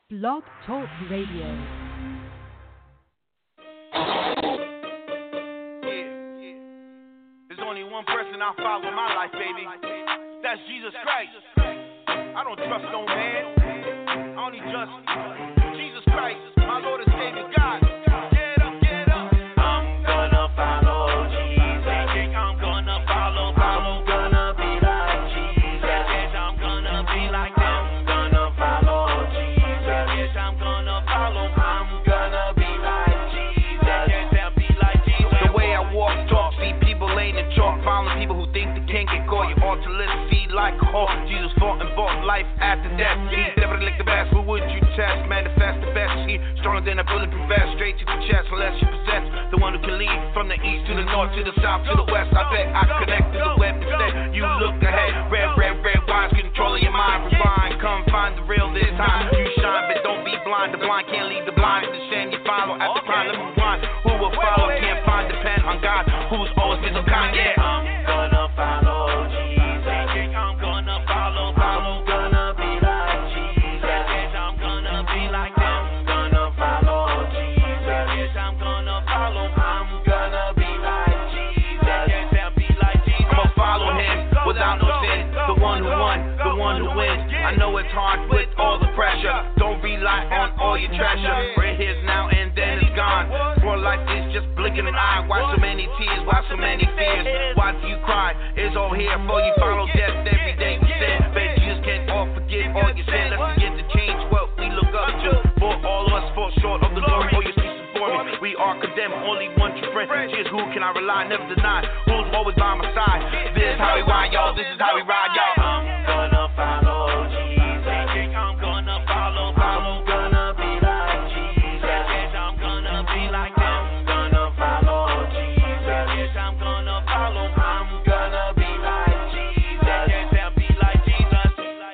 Blog Talk Radio. There's only one person I follow in my life, baby. That's Jesus Christ. I don't trust no man. I only trust Jesus Christ, my Lord and Savior God. Get up, get up. I'm gonna follow Jesus. I'm gonna follow. I'm gonna be like Jesus. Yes, I'm gonna be like them. Gonna follow Jesus. Yes, I'm gonna follow. I'm gonna be like Jesus. Yes, I'll be like Jesus. The way I walk, talk, see people laying in chalk, following people who think they can't get caught. You ought to listen, see like a hawk. Jesus fought and bought life after death. He's never lick the best. Who would you test? Manifest the best. He stronger than a bulletproof vest. Straight to the chest unless you possess the one who can lead from the east to the north, to the south, to the west. I bet I connect to the web instead. You look ahead. Red, red, red wines. Control of your mind. Rewind. Come find the real this time. You shine, but don't be blind. The blind can't lead the blind. The shame you follow at the crime. Let me rewind. Who will follow? Can't find. Depend on God, who's always been so kind. Yeah, I'm gonna follow Jesus. I'm gonna follow. I'm gonna be like Jesus. Yes, I'm gonna be like them. Gonna follow Jesus. Yes, I'm gonna follow. I'm gonna be like Jesus. Yes, I'll be like Jesus. I'ma follow him without no sin. The one who won, the one who wins. I know it's hard with all the pressure. Don't rely on all your treasure. Right here's now and then it's gone. For life is just blinking an eye. Why so many tears? Why so many fears? Why do you cry? It's all here for you. Follow death every day we sin. But Jesus can't all forget all your sin. Let's begin to change what we look up to. For all of us fall short of the glory. For your cease for me. We are condemned. Only one true friend. Jesus, who can I rely? Never deny. Who's always by my side? This is how we ride, y'all. This is how we ride, y'all. I'm gonna follow Jesus. I'm gonna follow. I'm gonna be like Jesus. Yes, I'm gonna be like them. Gonna follow Jesus. Yes, I'm gonna follow. I'm gonna be like Jesus. Yes, I'll be like Jesus.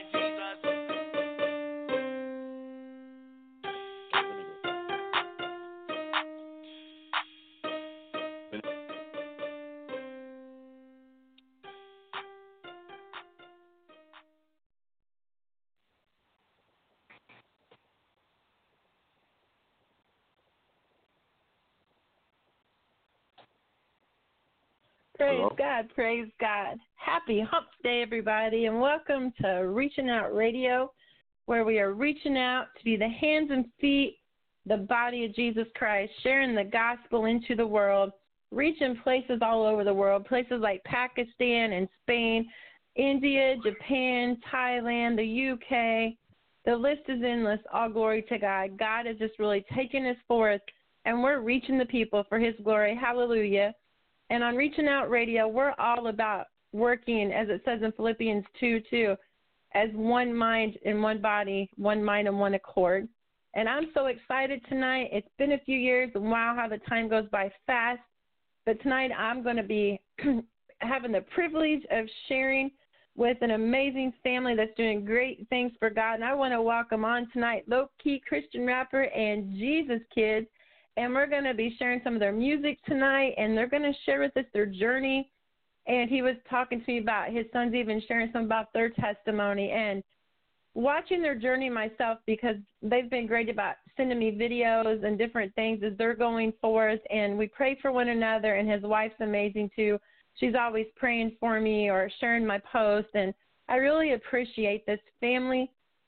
Praise Hello? God, praise God. Happy Hump Day, everybody, and welcome to Reaching Out Radio, where we are reaching out to be the hands and feet, the body of Jesus Christ, sharing the gospel into the world, reaching places all over the world, places like Pakistan and Spain, India, Japan, Thailand, the UK. The list is endless. All glory to God. God is just really taking us forth, and we're reaching the people for his glory. Hallelujah. And on Reaching Out Radio, we're all about working, as it says in Philippians 2:2, as one mind and one body, one mind and one accord. And I'm so excited tonight. It's been a few years, and wow, how the time goes by fast. But tonight I'm going to be having the privilege of sharing with an amazing family that's doing great things for God. And I want to welcome on tonight Low-Key Christian rapper and Jesus Kids. And we're going to be sharing some of their music tonight, and they're going to share with us their journey. And he was talking to me about his sons even sharing some about their testimony. And watching their journey myself, because they've been great about sending me videos and different things as they're going forth. And we pray for one another, and his wife's amazing too. She's always praying for me or sharing my posts. And I really appreciate this family.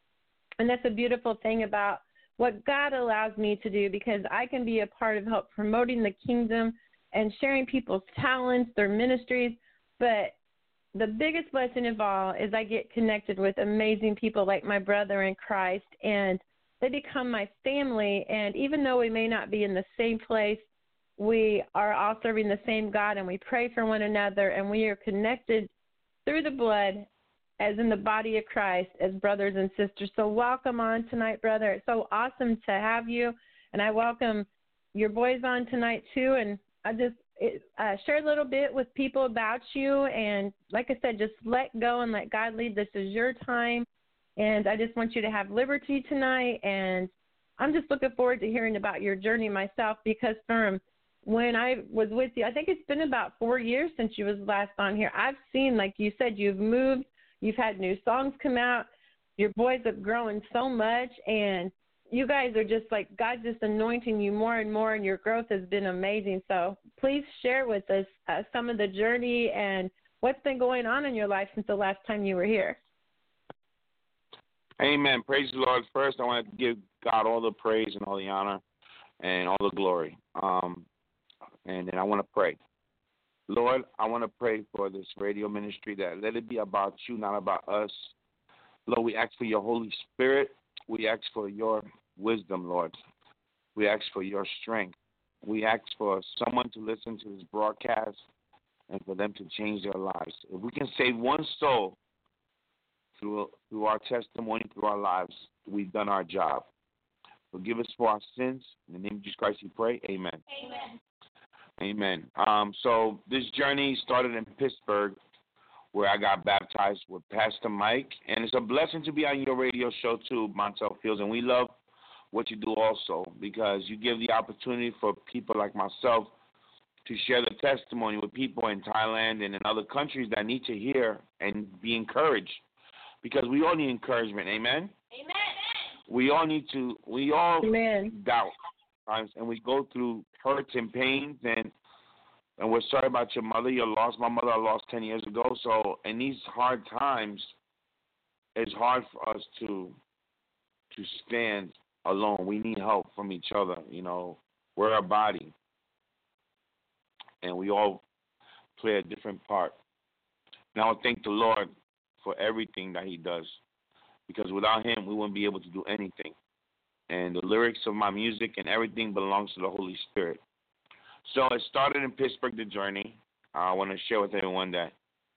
And that's a beautiful thing about what God allows me to do, because I can be a part of help promoting the kingdom and sharing people's talents, their ministries. But the biggest blessing of all is I get connected with amazing people like my brother in Christ, and they become my family. And even though we may not be in the same place, we are all serving the same God, and we pray for one another, and we are connected through the blood as in the body of Christ, as brothers and sisters. So welcome on tonight, brother. It's so awesome to have you, and I welcome your boys on tonight too. And I just share a little bit with people about you, and like I said, just let go and let God lead. This is your time, and I just want you to have liberty tonight, and I'm just looking forward to hearing about your journey myself, because from when I was with you, I think it's been about 4 years since you was last on here. I've seen, like you said, you've moved. You've had new songs come out. Your boys have grown so much, and you guys are just like, God's just anointing you more and more, and your growth has been amazing. So please share with us some of the journey and what's been going on in your life since the last time you were here. Amen. Praise the Lord. First, I want to give God all the praise and all the honor and all the glory. And then I want to pray. Lord, I want to pray for this radio ministry, that let it be about you, not about us. Lord, we ask for your Holy Spirit. We ask for your wisdom, Lord. We ask for your strength. We ask for someone to listen to this broadcast and for them to change their lives. If we can save one soul through our testimony, through our lives, we've done our job. Forgive us for our sins. In the name of Jesus Christ we pray. Amen. Amen. So this journey started in Pittsburgh, where I got baptized with Pastor Mike. And it's a blessing to be on your radio show too, Montel Fields. And we love what you do also, because you give the opportunity for people like myself to share the testimony with people in Thailand and in other countries that need to hear and be encouraged. Because we all need encouragement. Amen? We all Amen. doubt times, and we go through hurts and pains, and we're sorry about your mother. You lost my mother. I lost 10 years ago. So in these hard times, it's hard for us to stand alone. We need help from each other. You know, we're a body, and we all play a different part. And I want to thank the Lord for everything that he does, because without him, we wouldn't be able to do anything. And the lyrics of my music and everything belongs to the Holy Spirit. So it started in Pittsburgh, the journey. I want to share with everyone that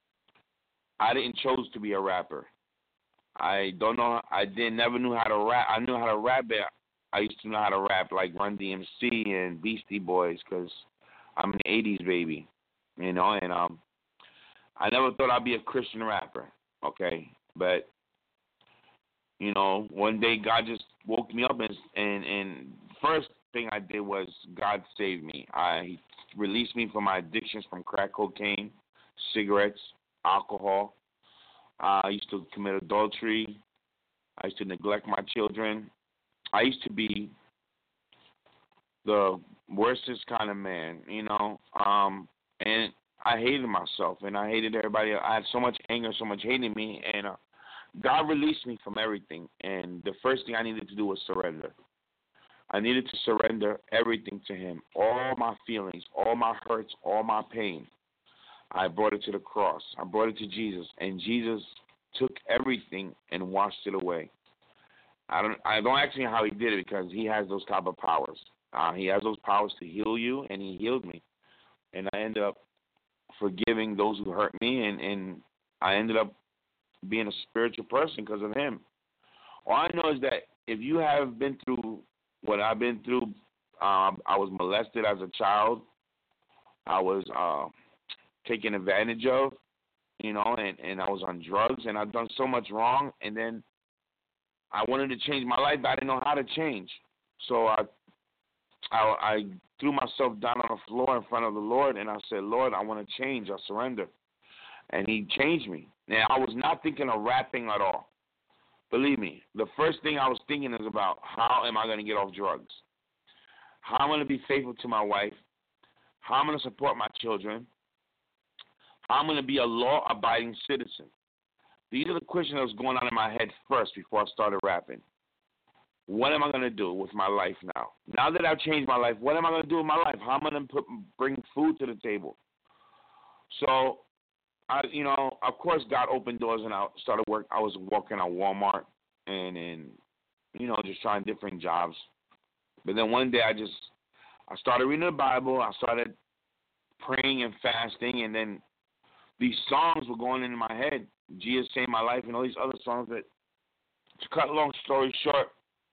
I didn't choose to be a rapper. I never knew how to rap. I knew how to rap, but I used to know how to rap like Run DMC and Beastie Boys, because I'm an 80s baby, you know, and I never thought I'd be a Christian rapper, okay? But, you know, one day God just woke me up, and first thing I did was God saved me. He released me from my addictions from crack cocaine, cigarettes, alcohol. I used to commit adultery. I used to neglect my children. I used to be the worstest kind of man, you know, and I hated myself, and I hated everybody. I had so much anger, so much hate in me, and God released me from everything, and the first thing I needed to do was surrender. I needed to surrender everything to him, all my feelings, all my hurts, all my pain. I brought it to the cross. I brought it to Jesus, and Jesus took everything and washed it away. I don't ask me how he did it, because he has those type of powers. He has those powers to heal you, and he healed me. And I ended up forgiving those who hurt me, and I ended up being a spiritual person because of him. All I know is that if you have been through what I've been through, I was molested as a child. I was taken advantage of, you know, and I was on drugs, and I've done so much wrong, and then I wanted to change my life, but I didn't know how to change. So I threw myself down on the floor in front of the Lord, and I said, Lord, I want to change. I surrender. And he changed me. Now, I was not thinking of rapping at all. Believe me, the first thing I was thinking is about how am I going to get off drugs, how I'm going to be faithful to my wife, how I'm going to support my children, how I'm going to be a law-abiding citizen. These are the questions that was going on in my head first before I started rapping. What am I going to do with my life now? Now that I've changed my life, what am I going to do with my life? How am I going to bring food to the table? So, of course, God opened doors, and I started work. I was working at Walmart and just trying different jobs. But then one day I started reading the Bible. I started praying and fasting, and then these songs were going into my head. Jesus Saved My Life and all these other songs. But to cut a long story short,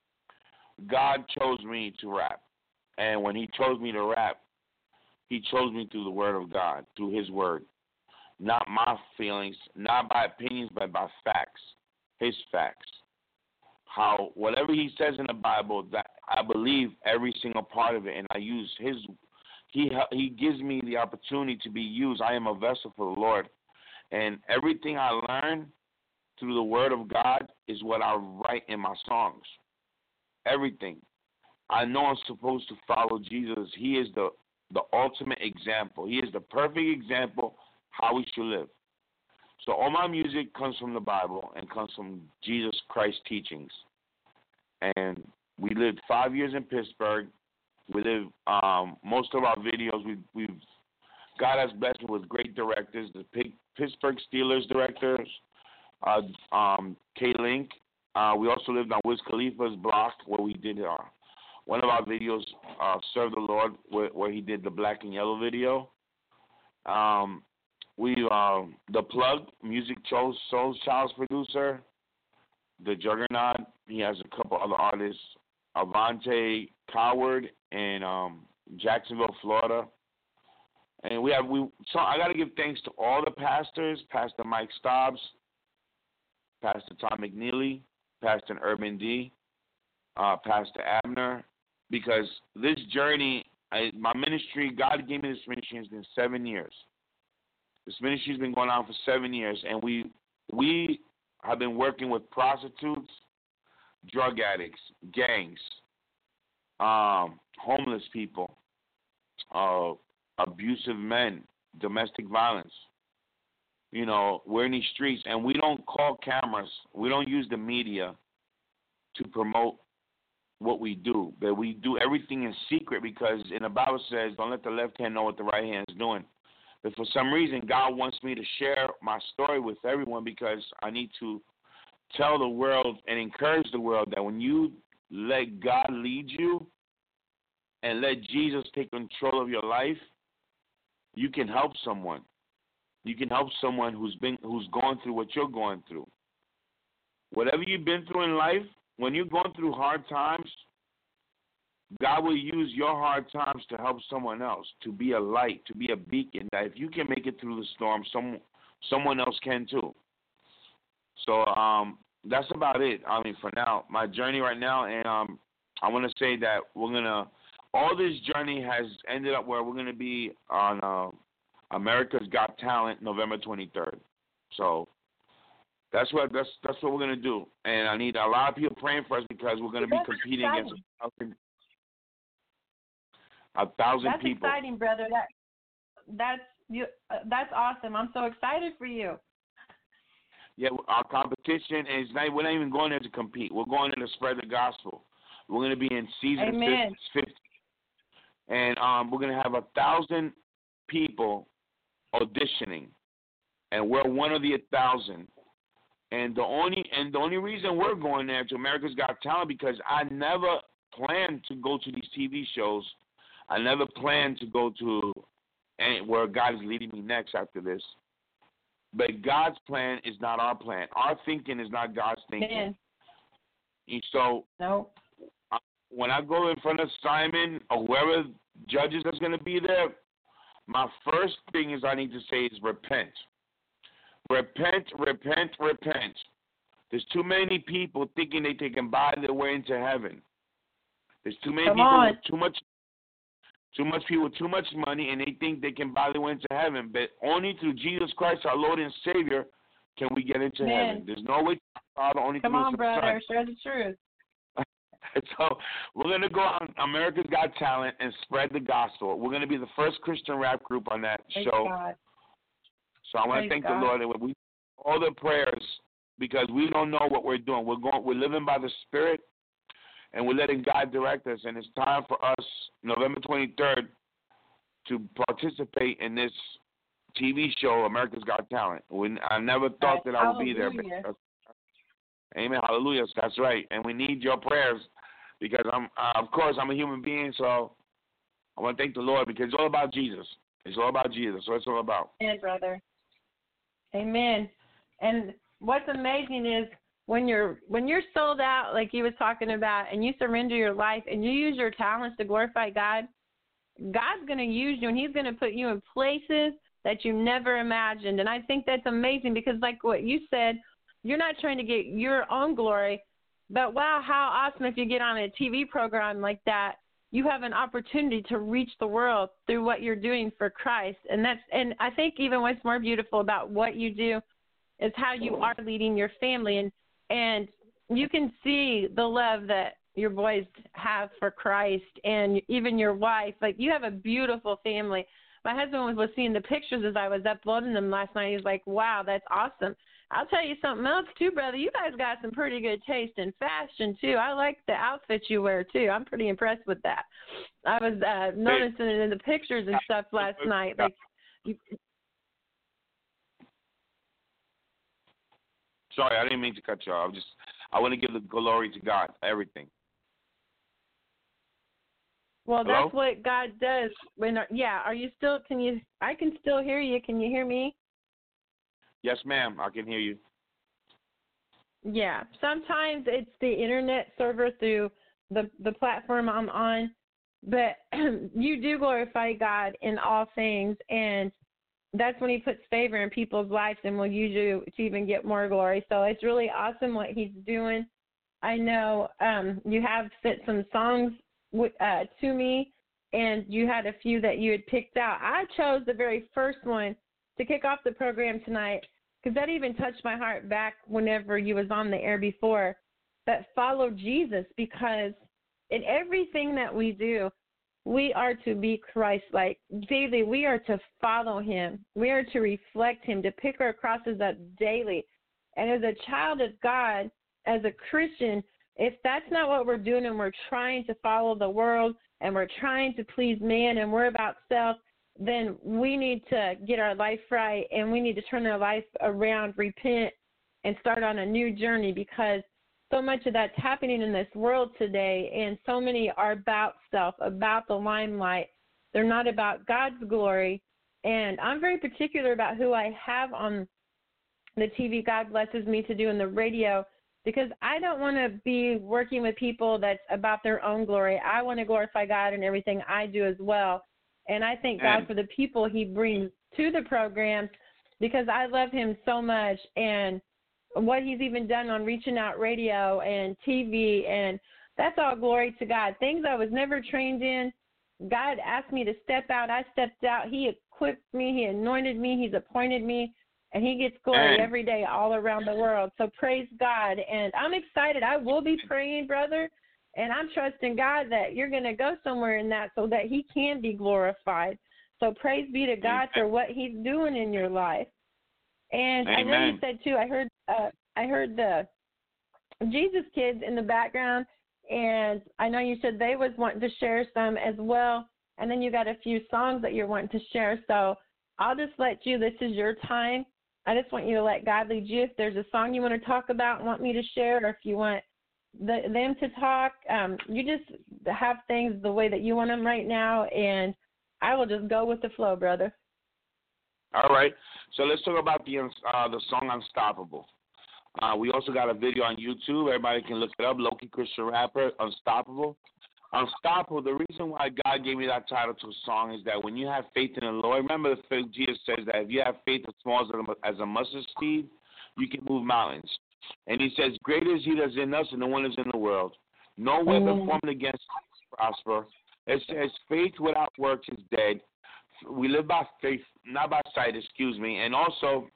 God chose me to rap. And when he chose me to rap, he chose me through the word of God, through his word. Not my feelings, not by opinions, but by facts, his facts. How whatever he says in the Bible, that I believe every single part of it, and I use his. He gives me the opportunity to be used. I am a vessel for the Lord, and everything I learn through the word of God is what I write in my songs. everything. I know I'm supposed to follow Jesus. He is the ultimate example. He is the perfect example how we should live. So all my music comes from the Bible and comes from Jesus Christ's teachings. And we lived 5 years in Pittsburgh. We live most of our videos. We've God has blessed me with great directors. The Pittsburgh Steelers directors, K-Link. We also lived on Wiz Khalifa's block where we did one of our videos, Serve the Lord, where he did the black and yellow video. The Plug, Music Soul Child's producer, the Juggernaut. He has a couple other artists, Avante Coward in Jacksonville, Florida. And so I got to give thanks to all the pastors, Pastor Mike Stobbs, Pastor Tom McNeely, Pastor Urban D, Pastor Abner, because this journey, my ministry, God gave me this ministry, has been 7 years. This ministry has been going on for 7 years, and we have been working with prostitutes, drug addicts, gangs, homeless people, abusive men, domestic violence. You know, we're in these streets, and we don't call cameras. We don't use the media to promote what we do, but we do everything in secret because in the Bible says, don't let the left hand know what the right hand is doing. But for some reason, God wants me to share my story with everyone because I need to tell the world and encourage the world that when you let God lead you and let Jesus take control of your life, you can help someone. You can help someone who's going through what you're going through. Whatever you've been through in life, when you're going through hard times, God will use your hard times to help someone else, to be a light, to be a beacon, that if you can make it through the storm, someone else can too. So that's about it. I mean, for now, my journey right now, and I want to say that all this journey has ended up where we're going to be on America's Got Talent November 23rd. So that's what we're going to do. And I need a lot of people praying for us because we're going to be competing against 1,000 people. That's exciting, brother. That's awesome. I'm so excited for you. Yeah, our competition is we're not even going there to compete. We're going there to spread the gospel. We're going to be in season 50. And we're going to have 1,000 people auditioning, and we're one of the 1,000. And the only reason we're going there to America's Got Talent because I never planned to go to these TV shows. I never planned to go to where God is leading me next after this. But God's plan is not our plan. Our thinking is not God's thinking. And so no. When I go in front of Simon or whoever judges that's going to be there, my first thing is I need to say is repent. Repent, repent, repent. There's too many people thinking they can buy their way into heaven. There's too many people with too much people with too much money, and they think they can buy their way into heaven. But only through Jesus Christ, our Lord and Savior, can we get into heaven. There's no way to Father, only Come through on, the brother, Son. share the truth. So we're going to go on America's Got Talent and spread the gospel. We're going to be the first Christian rap group on that show. God. So I want to thank the Lord and we all the prayers because we don't know what we're doing. We're living by the Spirit and we're letting God direct us. And it's time for us, November 23rd, to participate in this TV show, America's Got Talent. I never thought that I would be there. But, amen. Hallelujah. That's right. And we need your prayers because of course, I'm a human being. So I want to thank the Lord because it's all about Jesus. It's all about Jesus. So it's all about. Amen, brother. Amen. And what's amazing is when you're sold out, like you was talking about, and you surrender your life and you use your talents to glorify God, God's going to use you and he's going to put you in places that you never imagined. And I think that's amazing because like what you said, you're not trying to get your own glory, but wow, how awesome if you get on a TV program like that, you have an opportunity to reach the world through what you're doing for Christ. And I think even what's more beautiful about what you do is how you are leading your family. And you can see the love that your boys have for Christ, and even your wife. Like, you have a beautiful family. My husband was seeing the pictures as I was uploading them last night. He was like, wow, that's awesome. I'll tell you something else, too, brother. You guys got some pretty good taste in fashion, too. I like the outfits you wear, too. I'm pretty impressed with that. I was noticing it in the pictures and stuff last night. Like, Sorry, I didn't mean to cut you off. I want to give the glory to God, everything. Well, Hello? that's what God does. Are you still, I can still hear you. Can you hear me? Yes, ma'am, I can hear you. Yeah, sometimes it's the internet server through the platform I'm on, but you do glorify God in all things, and that's when he puts favor in people's lives and will use you to even get more glory. So it's really awesome what he's doing. I know you have sent some songs to me, and you had a few that you had picked out. I chose the very first one to kick off the program tonight because that even touched my heart back whenever you was on the air before, that follow Jesus, because in everything that we do, we are to be Christ-like. Daily, we are to follow him. We are to reflect him, to pick our crosses up daily. And as a child of God, as a Christian, if that's not what we're doing and we're trying to follow the world and we're trying to please man and we're about self, then we need to get our life right and we need to turn our life around, repent, and start on a new journey, because so much of that's happening in this world today, and so many are about self, about the limelight. They're not about God's glory. And I'm very particular about who I have on the TV God blesses me to do in the radio, because I don't want to be working with people that's about their own glory. I want to glorify God in everything I do as well. And I thank God for the people he brings to the programs, because I love him so much, and what he's even done on Reaching Out Radio and TV, and that's all glory to God. Things I was never trained in, God asked me to step out. I stepped out. He equipped me. He anointed me. He's appointed me, and he gets glory every day all around the world. So praise God, and I'm excited. I will be praying, brother, and I'm trusting God that you're going to go somewhere in that so that he can be glorified. So praise be to God for what he's doing in your life. And I know you said, too, I heard the Jesus Kids in the background, and I know you said they was wanting to share some as well, and then you got a few songs that you're wanting to share. So I'll just let you, this is your time. I just want you to let God lead you. If there's a song you want to talk about and want me to share, or if you want them to talk, you just have things the way that you want them right now, and I will just go with the flow, brother. All right. So let's talk about the song Unstoppable. We also got a video on YouTube. Everybody can look it up. Loki Christian rapper, Unstoppable. Unstoppable, the reason why God gave me that title to a song is that when you have faith in the Lord, remember the faith Jesus says that if you have faith as small as a mustard seed, you can move mountains. And he says, greater is he that's in us than the one that's in the world. No weapon formed against us prosper. It says faith without works is dead. We live by faith, not by sight, And also,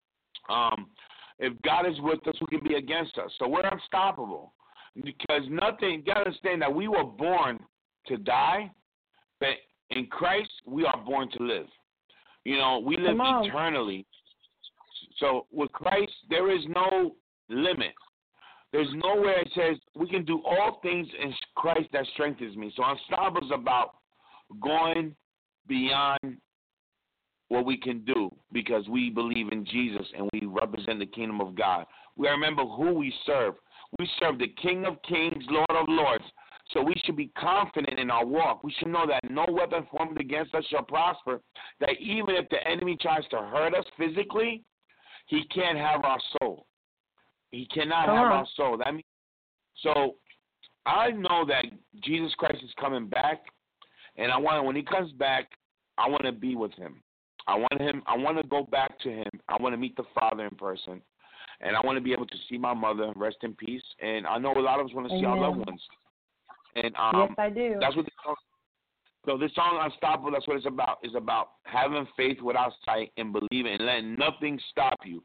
if God is with us, who can be against us? So we're unstoppable. Because nothing, you got to understand that we were born to die, but in Christ, we are born to live. You know, we live eternally. So with Christ, there is no limit. There's nowhere it says we can do all things in Christ that strengthens me. So unstoppable is about going beyond what we can do because we believe in Jesus and we represent the kingdom of God. We remember who we serve. We serve the King of Kings, Lord of Lords. So we should be confident in our walk. We should know that no weapon formed against us shall prosper, that even if the enemy tries to hurt us physically, he can't have our soul. He cannot have our soul. That means, so I know that Jesus Christ is coming back, and when he comes back, I want to be with him. I want to go back to him. I want to meet the Father in person. And I want to be able to see my mother, rest in peace. And I know a lot of us want to see our loved ones. And yes, I do. That's what this song Unstoppable, that's what it's about. It's about having faith without sight and believing and letting nothing stop you.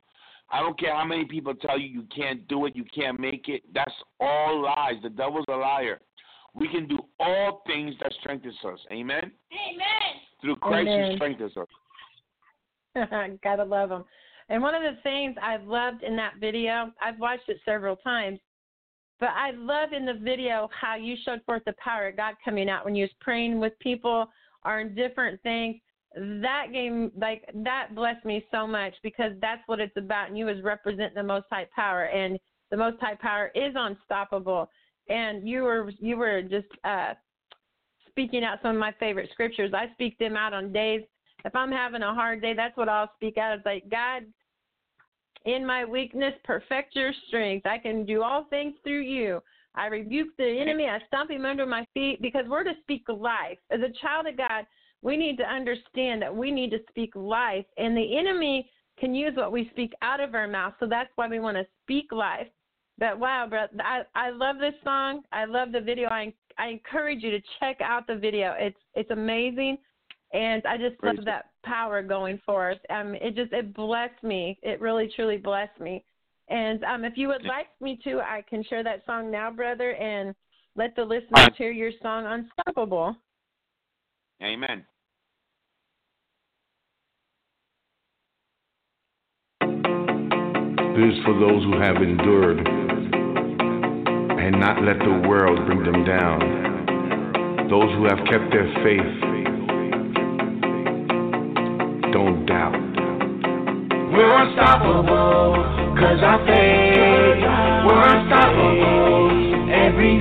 I don't care how many people tell you can't do it, you can't make it. That's all lies. The devil's a liar. We can do all things that strengthens us. Amen? Amen. Through Christ who strengthens us. Gotta love him. And one of the things I've loved in that video, I've watched it several times, but I love in the video how you showed forth the power of God coming out when you was praying with people or in different things. That game, like, that blessed me so much because that's what it's about. And you was representing the Most High Power, and the Most High Power is unstoppable. And you were just speaking out some of my favorite scriptures. I speak them out on days. If I'm having a hard day, that's what I'll speak out. It's like, God, in my weakness, perfect your strength. I can do all things through you. I rebuke the enemy. I stomp him under my feet, because we're to speak life. As a child of God, we need to understand that we need to speak life, and the enemy can use what we speak out of our mouth. So that's why we want to speak life. But wow, bro, I love this song. I love the video. I encourage you to check out the video. It's amazing, and I just love that power going forth. It blessed me. It really truly blessed me. And if you would like me to, I can share that song now, brother, and let the listeners hear your song, Unstoppable. Amen. This is for those who have endured and not let the world bring them down. Those who have kept their faith, don't doubt. We're unstoppable, 'cause our faith. We're unstoppable every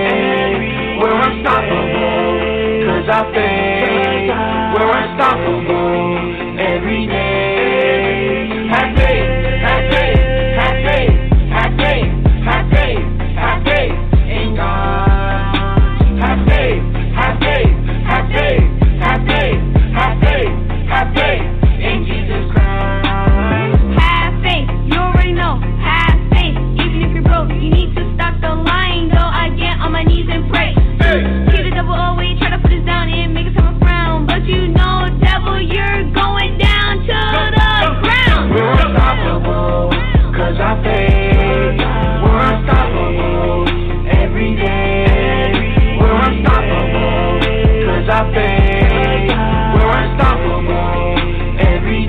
day. We're unstoppable, 'cause our faith. We're unstoppable every day. Have faith, have faith, have faith, have faith, have faith, have faith in God. Have faith, have faith, have faith, have faith, have faith, have faith in Jesus Christ. Have faith, you already know. Have faith, even if you're broke, you need to stop the lying. Though I get on my knees and pray. Keep the devil away, try to put us down and make us have a frown. But you know, devil, you're going down to the ground. We're unstoppable, 'cause our faith. We're unstoppable every day. We're unstoppable, 'cause our faith. We're unstoppable every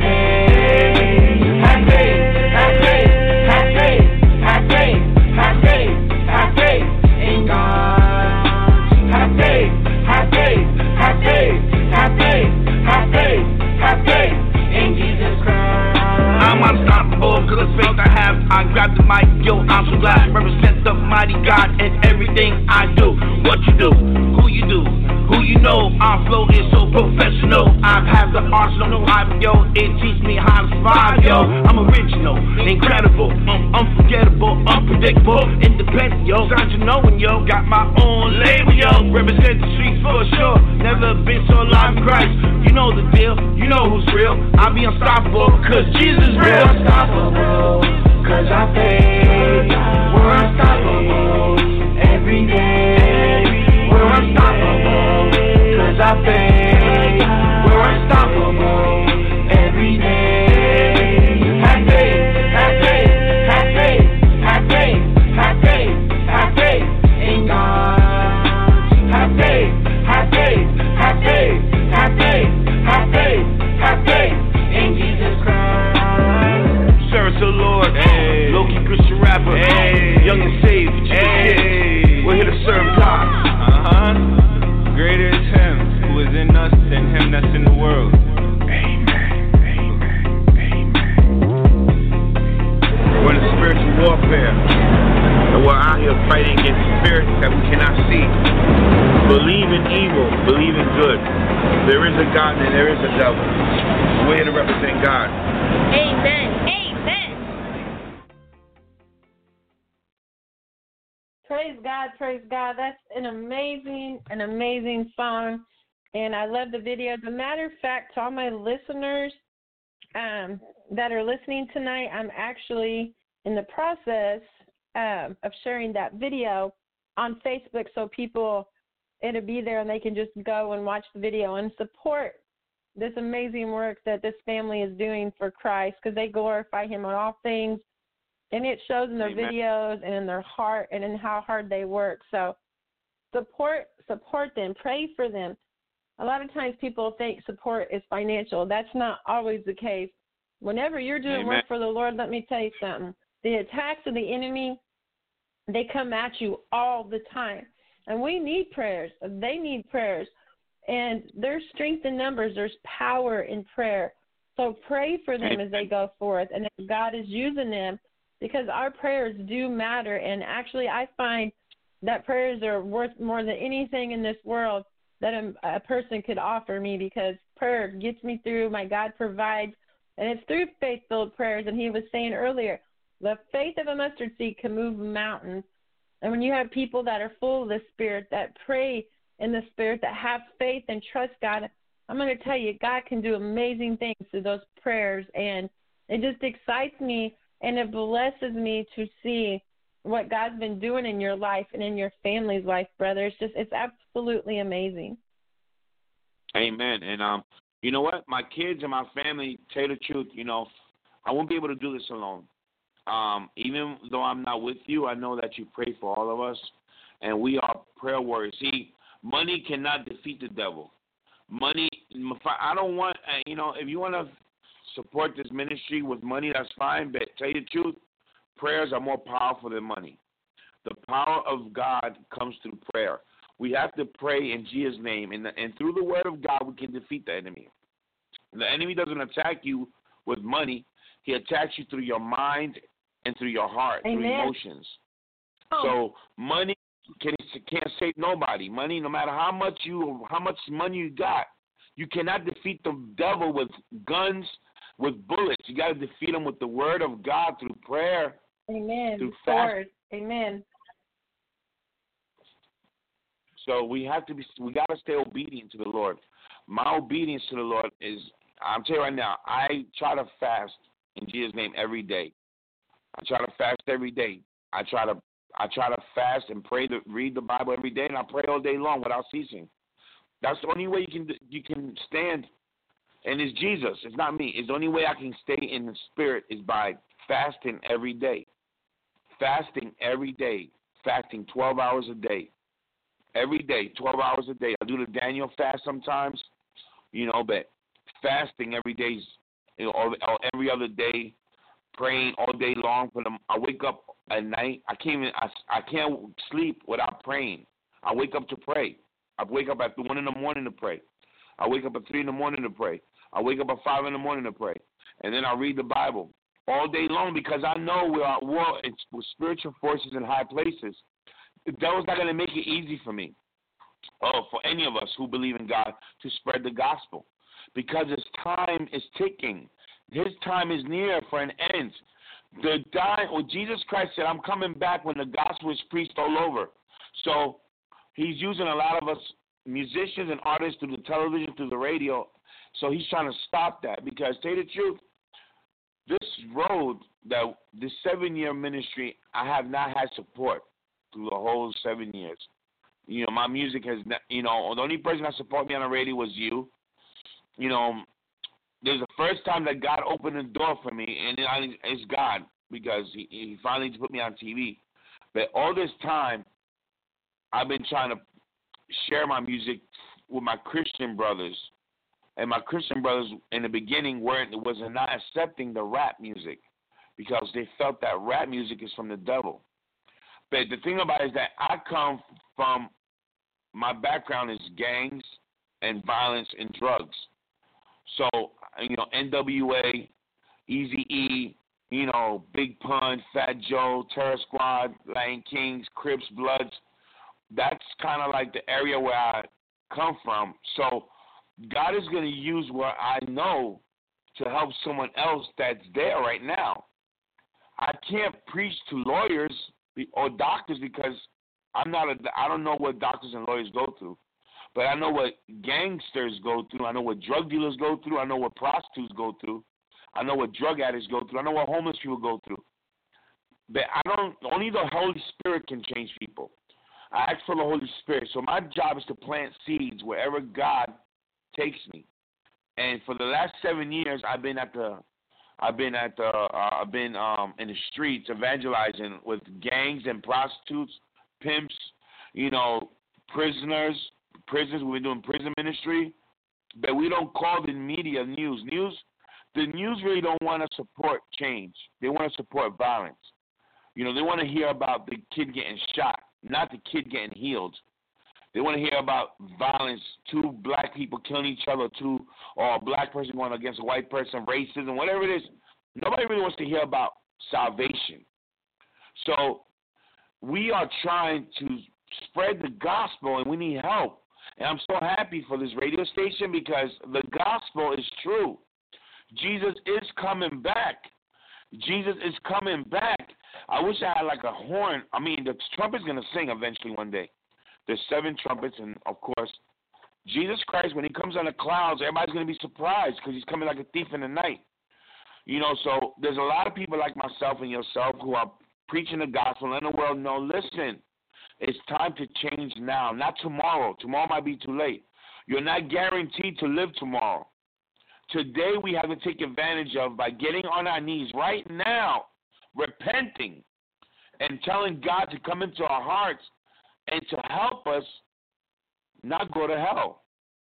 day. Have faith, have faith, have faith, have faith, have faith, have faith in God. Have faith, have faith, have faith, have faith, have faith, have faith in Jesus Christ. I'm unstoppable, 'cause the faith I have, I grab the mic, yo, I'm so glad. Represent the mighty God in everything I do. What you do, who you do, who you know, our flow is so professional. I've had the arsenal, yo, it teaches me how to survive, yo. I'm original, incredible, unforgettable, unpredictable, independent, yo. Sounds you knowin', yo, got my own label, yo. Represent the streets for sure, never been so alive in Christ. You know the deal, you know who's real. I'll be unstoppable, 'cause Jesus is We're real. unstoppable, 'cause our faith. We're unstoppable every day. We're unstoppable, 'cause our faith. We're unstoppable every day. Have faith, have faith, have faith, have faith, have faith, have faith in God. Have faith, have faith, have faith, have faith, have faith, have faith in Jesus Christ. Service to the Lord, hey. Low-key Christian rapper, hey. Young and saved, hey. We're here to serve God. Greater is Him who is in us than him that's in the world. Amen, amen, amen. We're in spiritual warfare, and we're out here fighting against spirits that we cannot see. Believe in evil, believe in good. There is a God and there is a devil. We're here to represent God. Amen. Amen. Praise God, praise God. That's an amazing song, and I love the video. As a matter of fact, to all my listeners that are listening tonight, I'm actually in the process of sharing that video on Facebook, so people, it'll be there and they can just go and watch the video and support this amazing work that this family is doing for Christ, because they glorify him on all things, and it shows in their Amen. videos and in their heart and in how hard they work. So support them, pray for them. A lot of times people think support is financial. That's not always the case. Whenever you're doing Amen. work for the Lord, let me tell you something. The attacks of the enemy, they come at you all the time. And we need prayers. They need prayers. And there's strength in numbers. There's power in prayer. So pray for them as they go forth. And that God is using them, because our prayers do matter. And actually, I find that prayers are worth more than anything in this world that a person could offer me, because prayer gets me through. My God provides. And it's through faith-filled prayers. And he was saying earlier, the faith of a mustard seed can move mountains. And when you have people that are full of the Spirit, that pray in the Spirit, that have faith and trust God, I'm going to tell you, God can do amazing things through those prayers. And it just excites me, and it blesses me to see what God's been doing in your life and in your family's life, brother. It's absolutely amazing. Amen. And you know what? My kids and my family, tell you the truth, I won't be able to do this alone. Even though I'm not with you, I know that you pray for all of us, and we are prayer warriors. See, money cannot defeat the devil. Money, I don't want, if you want to support this ministry with money, that's fine, but tell you the truth, prayers are more powerful than money. The power of God comes through prayer. We have to pray in Jesus' name, and through the word of God, we can defeat the enemy. The enemy doesn't attack you with money. He attacks you through your mind and through your heart, Amen. through emotions. So money can't save nobody. Money, no matter how much money you got, you cannot defeat the devil with guns, with bullets. You got to defeat him with the word of God, through prayer. Amen. Through fasting. Amen. So we got to stay obedient to the Lord. My obedience to the Lord is, I'm telling you right now, I try to fast in Jesus' name every day. I try to fast every day. I try to fast and pray, read the Bible every day, and I pray all day long without ceasing. That's the only way you can stand, and it's Jesus. It's not me. It's the only way I can stay in the Spirit is by fasting every day. Fasting every day. Fasting 12 hours a day. Every day, 12 hours a day. I do the Daniel fast sometimes, but fasting every day, every other day, praying all day long for them. I wake up at night. I can't sleep without praying. I wake up to pray. I wake up at 1 in the morning to pray. I wake up at 3 in the morning to pray. I wake up at 5 in the morning to pray. And then I read the Bible all day long, because I know we're at war with spiritual forces in high places. The devil's not going to make it easy for me, for any of us who believe in God, to spread the gospel, because his time is ticking. His time is near for an end. Jesus Christ said, I'm coming back when the gospel is preached all over. So he's using a lot of us musicians and artists through the television, through the radio. So he's trying to stop that, because, tell you the truth, this road, this 7-year ministry, I have not had support through the whole 7 years. My music has, the only person that supported me on the radio was you. There's the first time that God opened the door for me, and it's God, because he finally put me on TV. But all this time, I've been trying to share my music with my Christian brothers. And my Christian brothers in the beginning was not accepting the rap music, because they felt that rap music is from the devil. But the thing about it is that I come from, my background is gangs and violence and drugs. So, NWA, Eazy-E, Big Pun, Fat Joe, Terror Squad, Latin Kings, Crips, Bloods, that's kind of like the area where I come from. So God is going to use what I know to help someone else that's there right now. I can't preach to lawyers or doctors, because I don't know what doctors and lawyers go through. But I know what gangsters go through. I know what drug dealers go through. I know what prostitutes go through. I know what drug addicts go through. I know what homeless people go through. But only the Holy Spirit can change people. I ask for the Holy Spirit. So my job is to plant seeds wherever God takes me. And for the last 7 years, I've been in the streets evangelizing with gangs and prostitutes, pimps, prisoners. We've been doing prison ministry, but we don't call the media news. The news really don't want to support change. They want to support violence. They want to hear about the kid getting shot, not the kid getting healed. They want to hear about violence, two black people killing each other, or a black person going against a white person, racism, whatever it is. Nobody really wants to hear about salvation. So we are trying to spread the gospel, and we need help. And I'm so happy for this radio station because the gospel is true. Jesus is coming back. Jesus is coming back. I wish I had like a horn. I mean, the trumpet's going to sing eventually one day. There's 7 trumpets, and, of course, Jesus Christ, when he comes on the clouds, everybody's going to be surprised because he's coming like a thief in the night. So there's a lot of people like myself and yourself who are preaching the gospel, letting the world know, listen, it's time to change now, not tomorrow. Tomorrow might be too late. You're not guaranteed to live tomorrow. Today we have to take advantage of by getting on our knees right now, repenting, and telling God to come into our hearts and to help us not go to hell.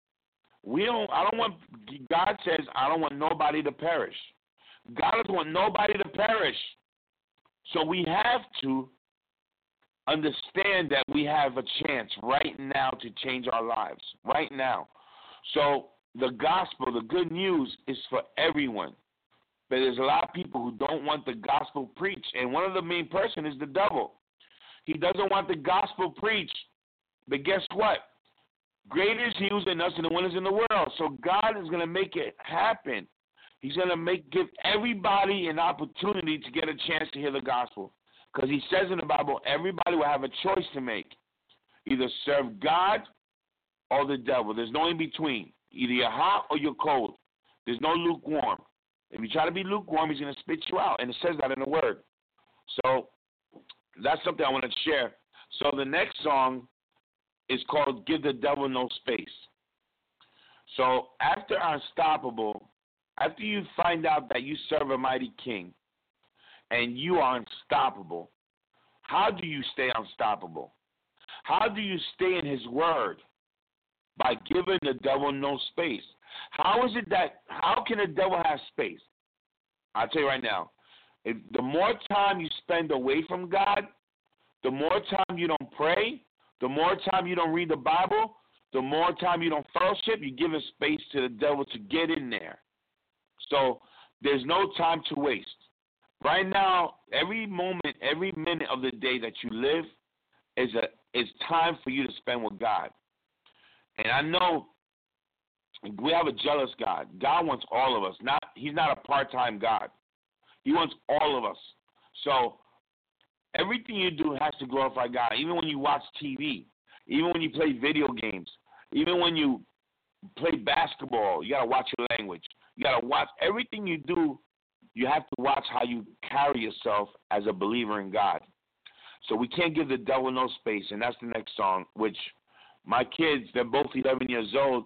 God says, I don't want nobody to perish. God doesn't want nobody to perish. So we have to understand that we have a chance right now to change our lives, right now. So the gospel, the good news, is for everyone. But there's a lot of people who don't want the gospel preached, and one of the main person is the devil. He doesn't want the gospel preached. But guess what? Greater is he who's in us than the one who's in the world. So God is going to make it happen. He's going to give everybody an opportunity to get a chance to hear the gospel. Because he says in the Bible, everybody will have a choice to make. Either serve God or the devil. There's no in between. Either you're hot or you're cold. There's no lukewarm. If you try to be lukewarm, he's going to spit you out. And it says that in the word. So that's something I want to share. So the next song is called Give the Devil No Space. So after Unstoppable, after you find out that you serve a mighty king and you are unstoppable, how do you stay unstoppable? How do you stay in his word? By giving the devil no space. How can the devil have space? I'll tell you right now. The more time you spend away from God, the more time you don't pray, the more time you don't read the Bible, the more time you don't fellowship, you give a space to the devil to get in there. So there's no time to waste. Right now, every moment, every minute of the day that you live is time for you to spend with God. And I know we have a jealous God. God wants all of us. He's not a part-time God. He wants all of us. So everything you do has to glorify God. Even when you watch TV, even when you play video games, even when you play basketball, you got to watch your language. You got to watch everything you do. You have to watch how you carry yourself as a believer in God. So we can't give the devil no space, and that's the next song, which my kids, they're both 11 years old,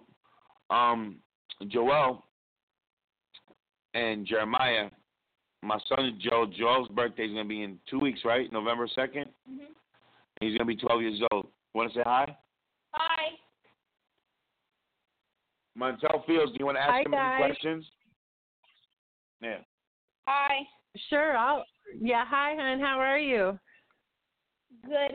Joel and Jeremiah. My son is Joel. Joel's birthday is going to be in 2 weeks, right? November 2nd? Mm-hmm. He's going to be 12 years old. Want to say hi? Hi. Montel Fields, do you want to ask him any questions? Yeah. Hi. Sure. Hi, hon. How are you? Good.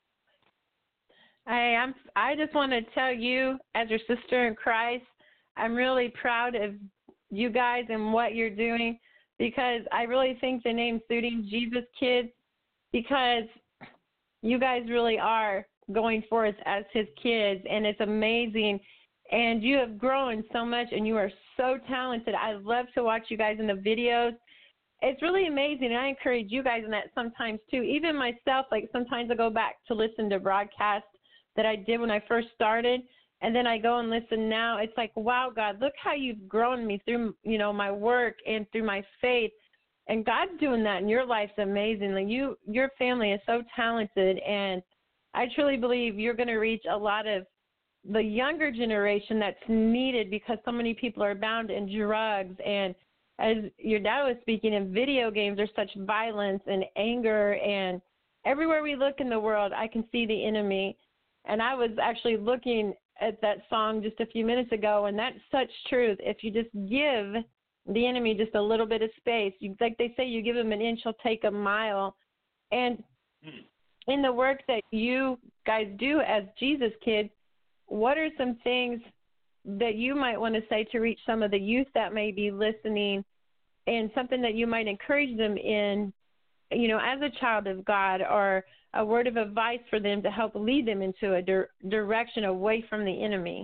I just want to tell you, as your sister in Christ, I'm really proud of you guys and what you're doing, because I really think the name's suiting Jesus Kids, because you guys really are going forth as his kids, and it's amazing. And you have grown so much, and you are so talented. I love to watch you guys in the videos. It's really amazing, and I encourage you guys in that sometimes too. Even myself, like sometimes I go back to listen to broadcasts that I did when I first started, and then I go and listen now. It's like, wow, God, look how you've grown me through, my work and through my faith. And God's doing that in your life amazingly. Your family is so talented, and I truly believe you're going to reach a lot of the younger generation that's needed because so many people are bound in drugs. And as your dad was speaking, in video games, there's such violence and anger. And everywhere we look in the world, I can see the enemy. And I was actually looking at that song just a few minutes ago, and that's such truth. If you just give the enemy just a little bit of space, like they say, you give him an inch, he'll take a mile. And in the work that you guys do as Jesus kids, what are some things that you might want to say to reach some of the youth that may be listening, and something that you might encourage them in, you know, as a child of God, or a word of advice for them to help lead them into a direction away from the enemy?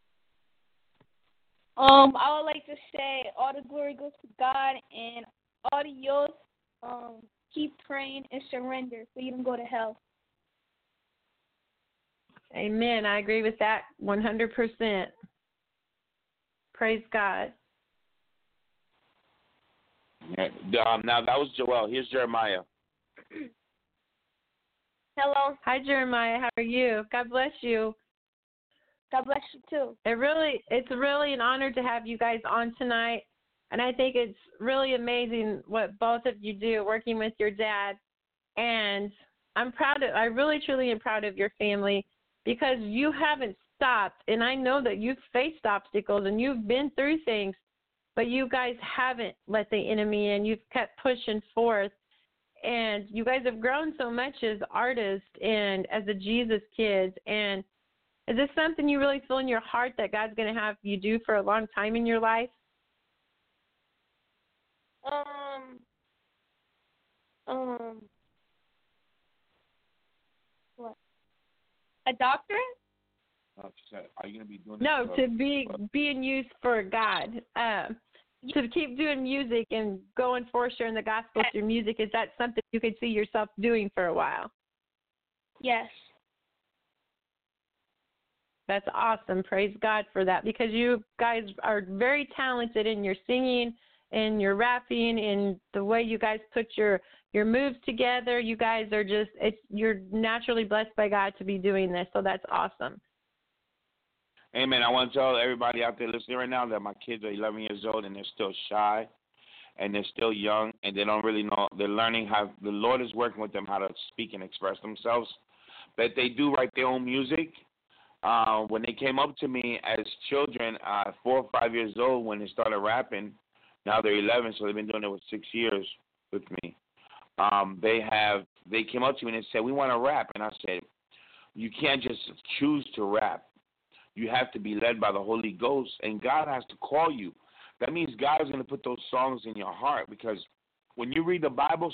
I would like to say all the glory goes to God, and all the youth, keep praying and surrender so you don't go to hell. Amen. I agree with that 100%. Praise God. Now that was Joel. Here's Jeremiah. Hello. Hi, Jeremiah. How are you? God bless you. God bless you too. It's really an honor to have you guys on tonight, and I think it's really amazing what both of you do, working with your dad. And I really truly am proud of your family, because you haven't stopped, and I know that you've faced obstacles and you've been through things, but you guys haven't let the enemy in. You've kept pushing forth, and you guys have grown so much as artists and as the Jesus kids. And is this something you really feel in your heart that God's going to have you do for a long time in your life? What? A doctor? Are you going to be doing No, to be in use for God. To keep doing music and going forth sharing the gospel through music, is that something you could see yourself doing for a while? Yes. That's awesome. Praise God for that, because you guys are very talented in your singing and your rapping and the way you guys put your moves together. You guys are you're naturally blessed by God to be doing this, so that's awesome. Amen. I want to tell everybody out there listening right now that my kids are 11 years old and they're still shy and they're still young and they don't really know. They're learning how the Lord is working with them how to speak and express themselves. But they do write their own music. When they came up to me as children, 4 or 5 years old, when they started rapping, now they're 11, so they've been doing it for 6 years with me. They came up to me and they said, "We want to rap." And I said, "You can't just choose to rap. You have to be led by the Holy Ghost, and God has to call you. That means God is going to put those songs in your heart, because when you read the Bible,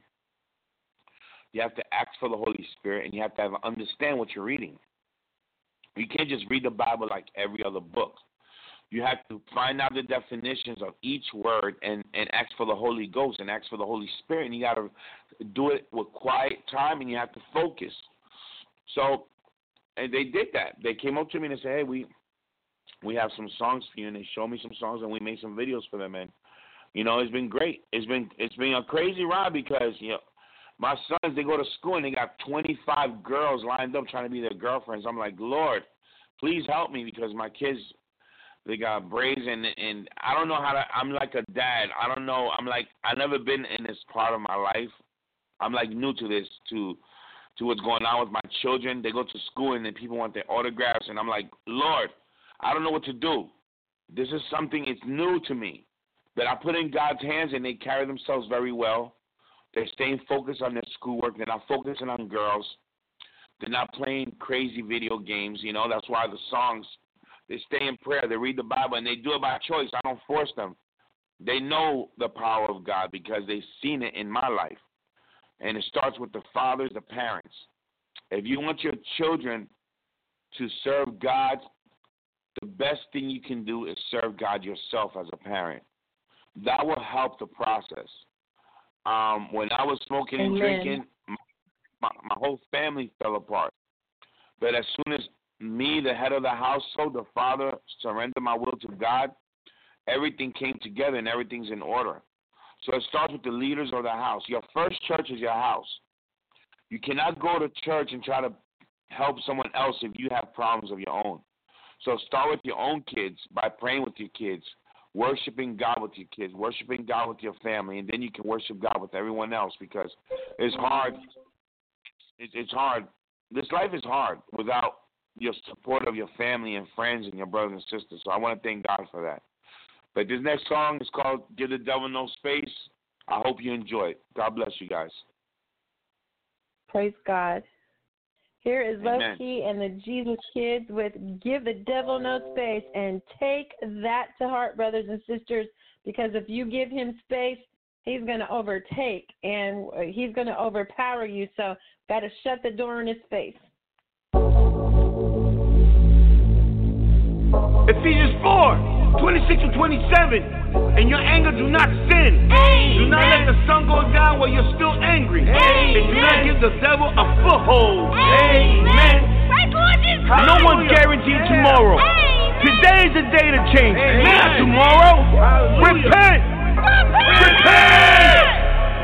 you have to ask for the Holy Spirit, and you have to understand what you're reading. You can't just read the Bible like every other book. You have to find out the definitions of each word and ask for the Holy Ghost and ask for the Holy Spirit, and you got to do it with quiet time, and you have to focus." So, and they did that. They came up to me and they said, "Hey, we have some songs for you," and they showed me some songs, and we made some videos for them. And it's been great. It's been a crazy ride, because my sons, they go to school and they got 25 girls lined up trying to be their girlfriends. I'm like, Lord, please help me, because my kids, they got braids, and I don't know how to. I'm like a dad. I don't know. I've never been in this part of my life. I'm like new to this, to what's going on with my children. They go to school and then people want their autographs, and I'm like, Lord, I don't know what to do. This is something, it's new to me, that I put in God's hands, and they carry themselves very well. They're staying focused on their schoolwork. They're not focusing on girls. They're not playing crazy video games. That's why the songs, they stay in prayer. They read the Bible, and they do it by choice. I don't force them. They know the power of God because they've seen it in my life. And it starts with the fathers, the parents. If you want your children to serve God, the best thing you can do is serve God yourself as a parent. That will help the process. When I was smoking and drinking, my whole family fell apart. But as soon as me, the head of the household, the father, surrendered my will to God, everything came together and everything's in order. So it starts with the leaders of the house. Your first church is your house. You cannot go to church and try to help someone else if you have problems of your own. So start with your own kids by praying with your kids, worshiping God with your kids, worshiping God with your family, and then you can worship God with everyone else, because it's hard. It's hard. This life is hard without your support of your family and friends and your brothers and sisters. So I want to thank God for that. But this next song is called Give the Devil No Space. I hope you enjoy it. God bless you guys. Praise God. Here is Low Amen. Key and the Jesus Kids with Give the Devil No Space. And take that to heart, brothers and sisters, because if you give him space, he's going to overtake and he's going to overpower you. So got to shut the door in his face. Ephesians 4:26-27. In your anger, do not sin. Do not let the sun go down while you're still angry. And do not give the devil a foothold. Amen. No one's guaranteed tomorrow. Today is the day to change. Not tomorrow. Repent. Repent.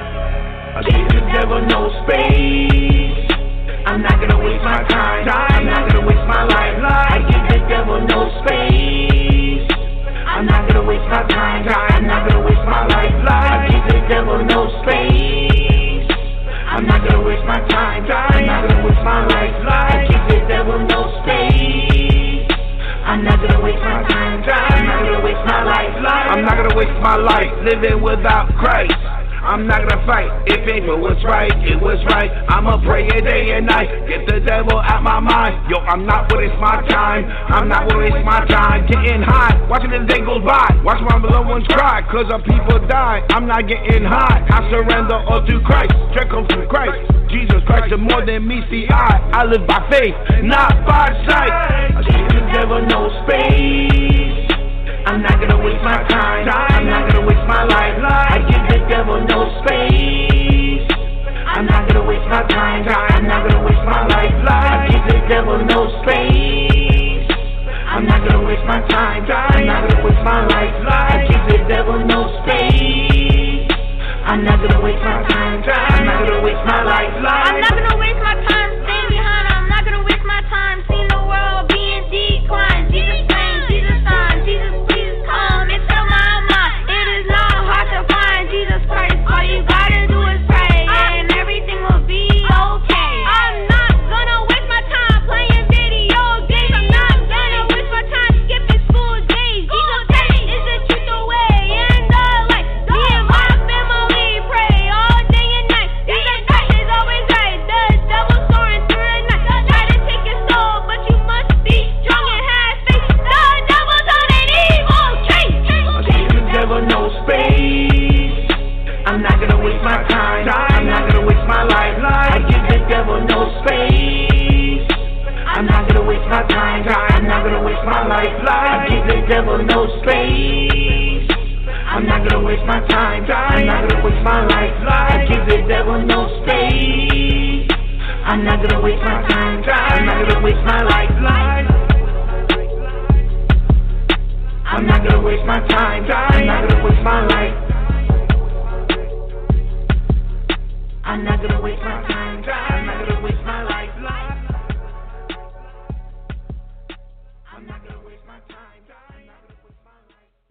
I give the devil no space. I'm not gonna waste my time. I'm not gonna waste my life. I give the devil no space. I'm not gonna waste my time. I'm not gonna waste my life. I give the devil no space. I'm not gonna waste my time. I'm not gonna waste my life. I give the devil no space. I'm not gonna waste my time. I'm not gonna waste my life. I'm not gonna waste my life living without Christ. I'm not gonna fight if it was right, it was right. I'ma pray a day and night, get the devil out my mind. Yo, I'm not gonna waste my time, I'm not gonna waste my time. Getting high, watching the day goes by, watching my loved ones cry, cause our people die. I'm not getting high, I surrender all to Christ. Strength comes from Christ, Jesus Christ is more than meets the eye. I live by faith, not by sight. I give the devil no space. I'm not gonna waste my time. I'm not gonna waste my life. I give the devil no space. I'm not gonna waste my time. I'm not gonna waste my life. I give the devil no space. I'm not gonna waste my time. I'm not gonna waste my life. I give the devil no space. I'm not gonna waste my time. I'm not gonna waste my life. I'm not gonna waste my time staying behind. I'm not gonna waste my time seeing the world being declined. Jesus name, Jesus sign, Jesus please come and fill my mind. It is not hard to find Jesus Christ. All you gotta do is pray and everything will be okay. I'm not gonna waste my time playing video games. I'm not gonna waste my time skipping school days. Jesus Christ is the truth, the way, and the light. Me and my family pray all day and night. Jesus Christ is always right. The devil's soaring through the night. Try to take your soul, but you must be strong and have faith. The devil's on an evil case. I give the devil no space. I'm not gonna waste my time. I'm not gonna waste my life. I give the devil no space. I'm not gonna waste my time. I'm not gonna waste my life. I give the devil no space. I'm not gonna waste my time. I'm not gonna waste my life. I give the devil no space. I'm not gonna waste my time. I'm not gonna waste my life. I'm not gonna waste my time. I'm not gonna waste my life. I'm not gonna waste my time. I'm not gonna waste my life. I'm not gonna waste my time. I'm not gonna waste my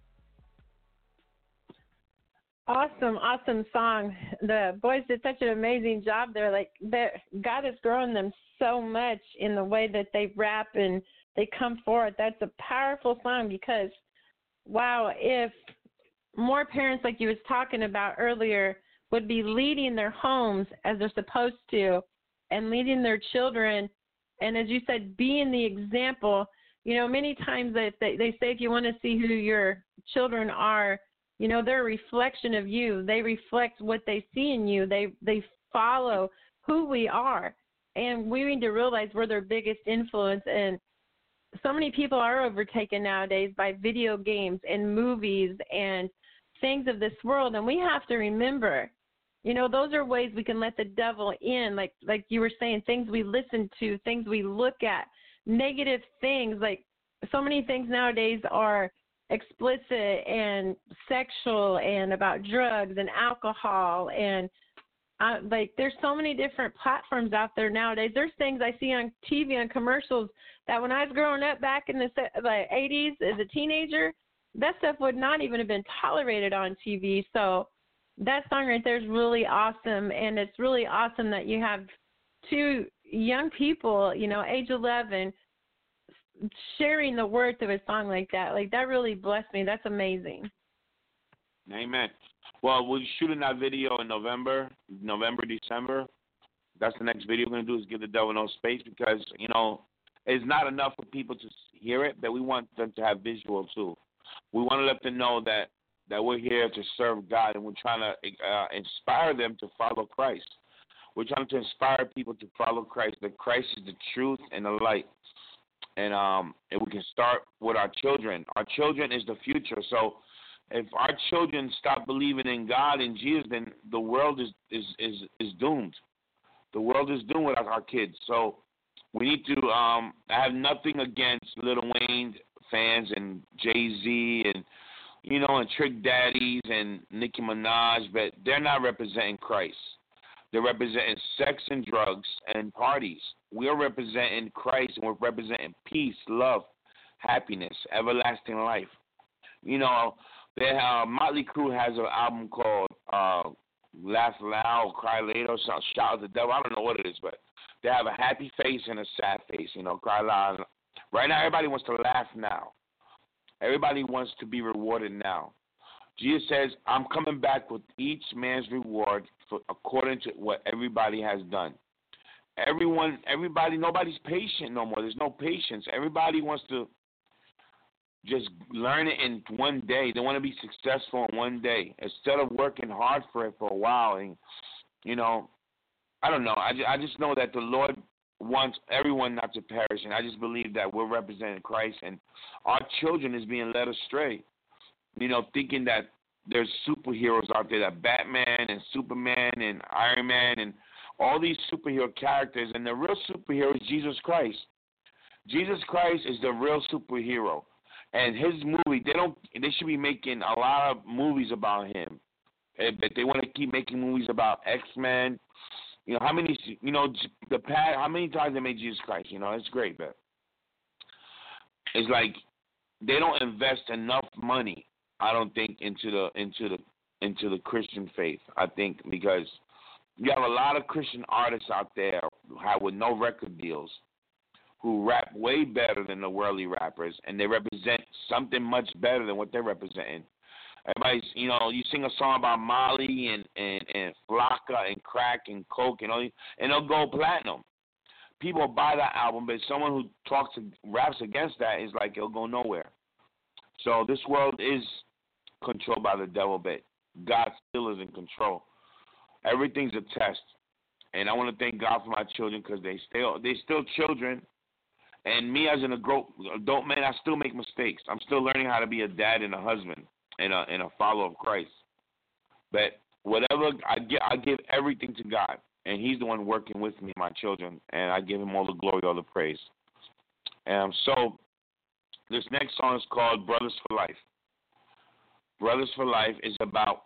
life. Awesome song. The boys did such an amazing job there. Like, God has grown them so much in the way that they rap and they come forward. That's a powerful song because, wow, if more parents, like you was talking about earlier, would be leading their homes as they're supposed to and leading their children, and as you said, being the example. You know, many times they say if you want to see who your children are, you know, they're a reflection of you. They reflect what they see in you. They follow who we are, and we need to realize we're their biggest influence. And so many people are overtaken nowadays by video games and movies and things of this world, and we have to remember, you know, those are ways we can let the devil in, like you were saying, things we listen to, things we look at, negative things. Like, so many things nowadays are explicit and sexual and about drugs and alcohol and like there's so many different platforms out there nowadays. There's things I see on TV and commercials that when I was growing up back in the 80s as a teenager, that stuff would not even have been tolerated on TV. So that song right there is really awesome, and it's really awesome that you have two young people, age 11, sharing the words of a song like that. Like, that really blessed me. That's amazing. Amen. Well, we're shooting that video in November, December. That's the next video we're going to do, is Give the Devil No Space, because, it's not enough for people to hear it, but we want them to have visual too. We want to let them know that we're here to serve God, and we're trying to inspire them to follow Christ. We're trying to inspire people to follow Christ, that Christ is the truth and the light. And we can start with our children. Our children is the future. So if our children stop believing in God and Jesus, then the world is doomed. The world is doomed without our kids. So we need to I have nothing against Lil Wayne fans and Jay-Z and, and Trick Daddies and Nicki Minaj, but they're not representing Christ. They're representing sex and drugs and parties. We are representing Christ, and we're representing peace, love, happiness, everlasting life. Motley Crue has an album called Laugh Loud, Cry Later, or something, Shout at the Devil. I don't know what it is, but they have a happy face and a sad face, cry loud. Right now, everybody wants to laugh now. Everybody wants to be rewarded now. Jesus says, I'm coming back with each man's reward according to what everybody has done. Nobody's patient no more. There's no patience. Everybody wants to just learn it in one day. They want to be successful in one day instead of working hard for it for a while. And, I don't know. I just know that the Lord wants everyone not to perish, and I just believe that we're representing Christ, and our children is being led astray, thinking that there's superheroes out there, that Batman and Superman and Iron Man and all these superhero characters, and the real superhero is Jesus Christ. Jesus Christ is the real superhero, and his movie, they should be making a lot of movies about him, but they want to keep making movies about X-Men. How many times they made Jesus Christ? It's great, but it's like they don't invest enough money, I don't think, into the Christian faith. I think because you have a lot of Christian artists out there with no record deals who rap way better than the worldly rappers, and they represent something much better than what they're representing. Everybody's, you sing a song about Molly and Flocka and crack and coke and all these, and they'll go platinum. People buy that album, but someone who raps against that is like, it'll go nowhere. So this world is controlled by the devil, but God still is in control. Everything's a test, and I want to thank God for my children because they still children. And me as an adult man, I still make mistakes. I'm still learning how to be a dad and a husband and a follower of Christ. But whatever, I give everything to God, and he's the one working with me, my children, and I give him all the glory, all the praise. So this next song is called Brothers for Life. Brothers for Life is about,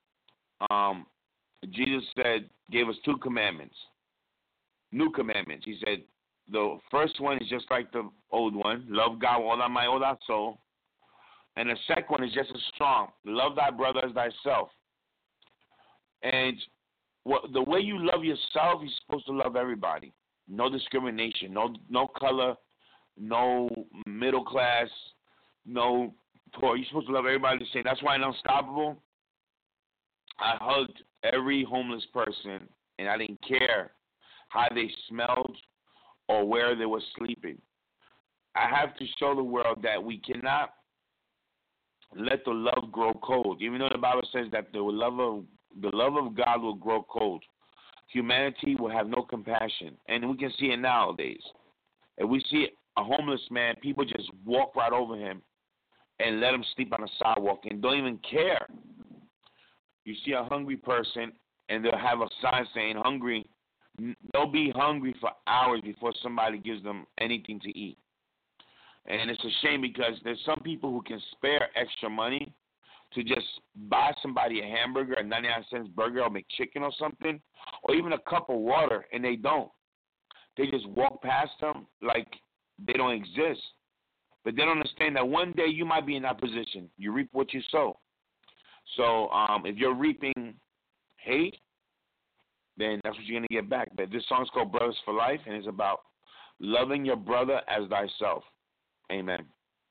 Jesus gave us 2 commandments, new commandments. He said, the first one is just like the old one, love God with all thy might, all thy soul. And the second one is just as strong, love thy brother as thyself. And the way you love yourself, you're supposed to love everybody. No discrimination, no color, no middle class, no poor. You're supposed to love everybody the same. That's why in Unstoppable, I hugged every homeless person, and I didn't care how they smelled or where they were sleeping. I have to show the world that we cannot let the love grow cold. Even though the Bible says that the love of God will grow cold, humanity will have no compassion. And we can see it nowadays. If we see a homeless man, people just walk right over him and let him sleep on the sidewalk and don't even care. You see a hungry person, and they'll have a sign saying hungry. They'll be hungry for hours before somebody gives them anything to eat. And it's a shame because there's some people who can spare extra money, to just buy somebody a hamburger, a 99-cent burger or McChicken or something, or even a cup of water, and they don't. They just walk past them like they don't exist. But they don't understand that one day you might be in that position. You reap what you sow. So if you're reaping hate, then that's what you're going to get back. But this song's called Brothers for Life, and it's about loving your brother as thyself. Amen.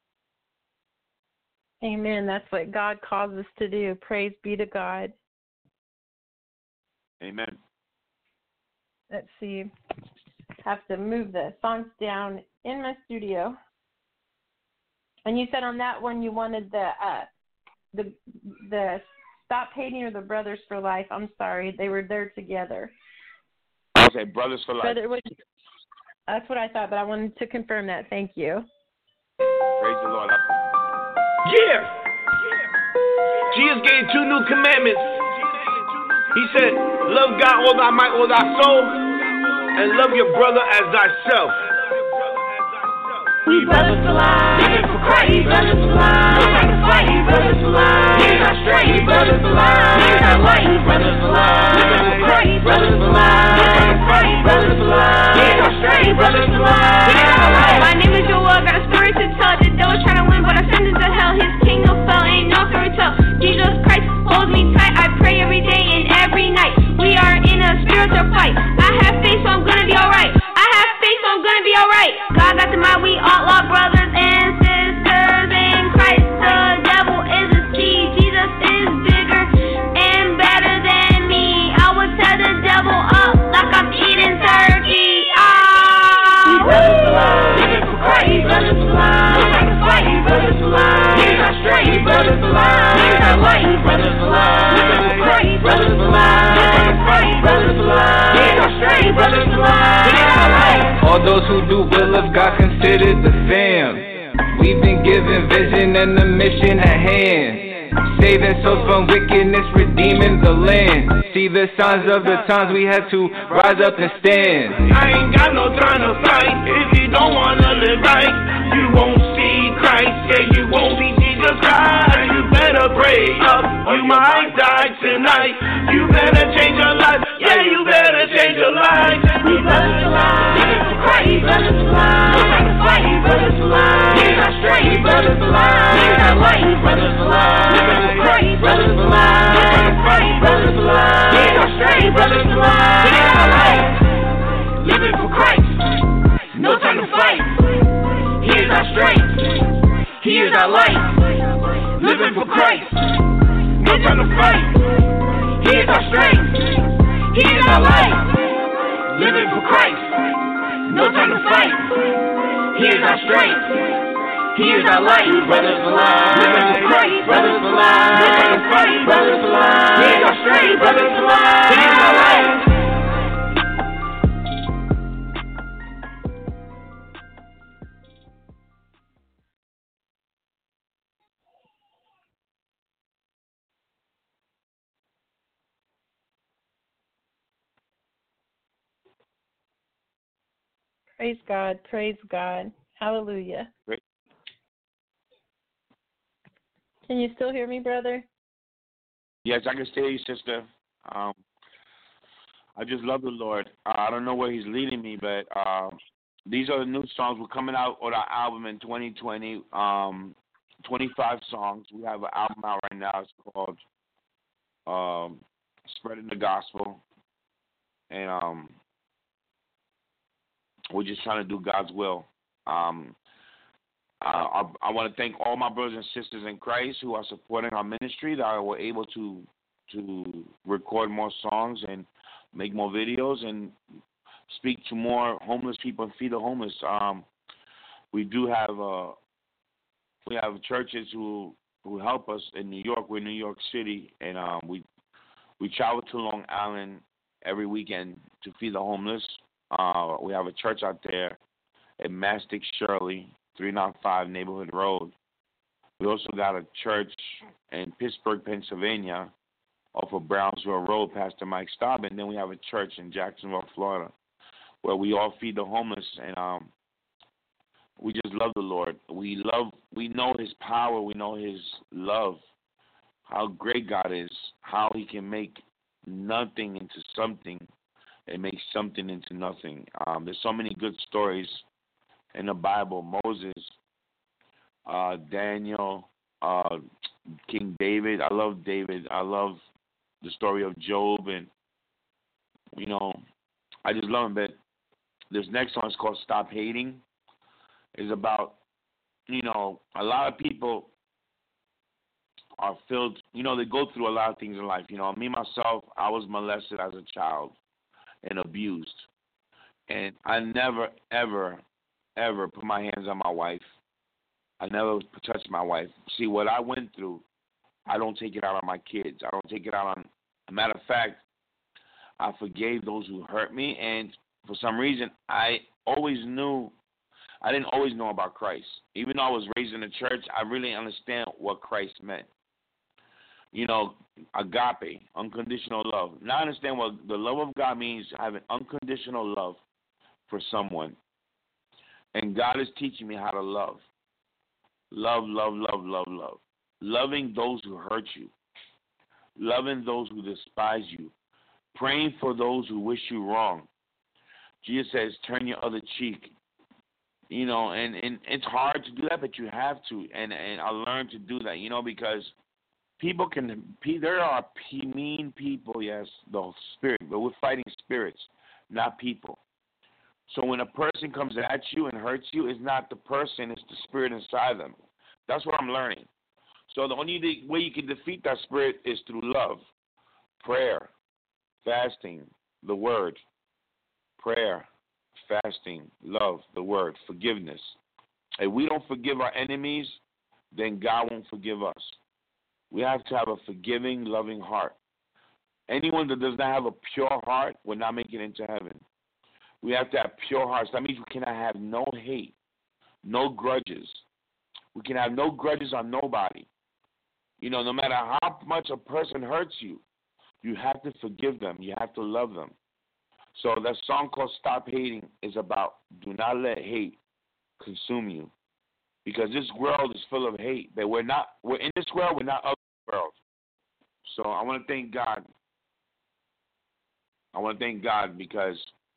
Amen. That's what God calls us to do. Praise be to God. Amen. Let's see. Have to move the songs down in my studio. And you said on that one you wanted the Stop Hating or the Brothers for Life. I'm sorry, they were there together. Okay, Brothers for Life. That's what I thought, but I wanted to confirm that. Thank you. Praise the Lord. Yeah. Jesus gave 2 new commandments. He said, love God all thy might, all thy soul, and love your brother as thyself. We brothers for life, living for Christ. We brothers for life, no time to fight. We brothers for life, we're not straight. We brothers for life, we're not light. We brothers for life, living for Christ. We brothers for life, no time to fight. We brothers for life, we're not straight. We brothers for life, we're not light. My name is Joel, got a story to tell. The devil's trying to win, but I send him to hell. His kingdom fell, ain't no fairy tale. Jesus Christ holds me tight. I pray every day and every night. We are in a spiritual fight. I have faith, so I'm gonna be alright. I have faith, so I'm gonna be alright. God got the mind, we all are brothers and sisters in Christ. The devil is a seed. Jesus is bigger and better than me. I would tear the devil up like I'm eating turkey. We brothers for life, living for Christ. We brothers for life, no time to fight. We brothers for life, we're not straight. We brothers for life, we're not light. We brothers for life, living for Christ. We brothers for life, no time to fight. We brothers for life, we're not straight. We brothers for life, we're not light. All those who do will of God considered the fam. We've been given vision and the mission at hand. Saving souls from wickedness, redeeming the land. See the signs of the times, we had to rise up and stand. I ain't got no time to fight. If you don't wanna live right, you won't see Christ. Yeah, you won't see Jesus Christ. You better pray up, you might die tonight. You better change your life. Yeah, you better change your life. We brothers for life, living for Christ. We brothers for life, no time to fight. We brothers for life, we're not straight. We brothers for life, we're not light. We brothers for life, living for Christ. We brothers for life, no time to fight. We brothers for life, we're not straight. We brothers for life, we're not light. Living for Christ, no time to fight. He is our strength, He is our light. Living for Christ, no time to fight. He is our strength, He is our light. Living for Christ, no time to fight. He is our strength, He is our light. Brothers for life, living for Christ. Brothers for life, no time to fight. Brothers for life, He is our strength. Brothers for life, He is our light. Praise God. Praise God. Hallelujah. Great. Can you still hear me, brother? Yes, I can still hear you, sister. I just love the Lord. I don't know where He's leading me, but these are the new songs. We're coming out with our album in 2020. 25 songs. We have an album out right now. It's called Spreading the Gospel. And we're just trying to do God's will. I want to thank all my brothers and sisters in Christ who are supporting our ministry, that were able to record more songs and make more videos and speak to more homeless people and feed the homeless. We have churches who help us in New York. We're in New York City, and we travel to Long Island every weekend to feed the homeless. We have a church out there at Mastic Shirley, 395 Neighborhood Road. We also got a church in Pittsburgh, Pennsylvania, off of Brownsville Road, Pastor Mike Staub. And then we have a church in Jacksonville, Florida, where we all feed the homeless. And we just love the Lord. We know His power. We know His love. how great God is, how he can make nothing into something and make something into nothing. There's so many good stories in the Bible. Moses, Daniel, King David. I love David. I love the story of Job, and, you know, I just love him. But this next one is called Stop Hating. It's about, you know, a lot of people are filled, you know, they go through a lot of things in life. You know, me, myself, I was molested as a child and abused. And I never, ever, ever put my hands on my wife. I never touched my wife. See, what I went through, I don't take it out on my kids. I don't take it out on, a matter of fact, I forgave those who hurt me. And for some reason, I didn't always know about Christ. Even though I was raised in the church, I really understand what Christ meant. You know, agape, unconditional love. Now I understand what the love of God means, having unconditional love for someone. And God is teaching me how to love. Love, love, love, love, love. Loving those who hurt you. Loving those who despise you. Praying for those who wish you wrong. Jesus says, turn your other cheek. You know, and it's hard to do that, but you have to. And I learned to do that, you know, because there are mean people, yes, the spirit, but we're fighting spirits, not people. So when a person comes at you and hurts you, it's not the person, it's the spirit inside them. That's what I'm learning. So the only way you can defeat that spirit is through love, prayer, fasting, the word, prayer, fasting, love, the word, forgiveness. If we don't forgive our enemies, then God won't forgive us. We have to have a forgiving, loving heart. Anyone that does not have a pure heart will not make it into heaven. We have to have pure hearts. That means we cannot have no hate, no grudges. We can have no grudges on nobody. You know, no matter how much a person hurts you, you have to forgive them. You have to love them. So that song called Stop Hating is about do not let hate consume you. Because this world is full of hate. But we're in this world, we're not of the world. So I want to thank God. I want to thank God because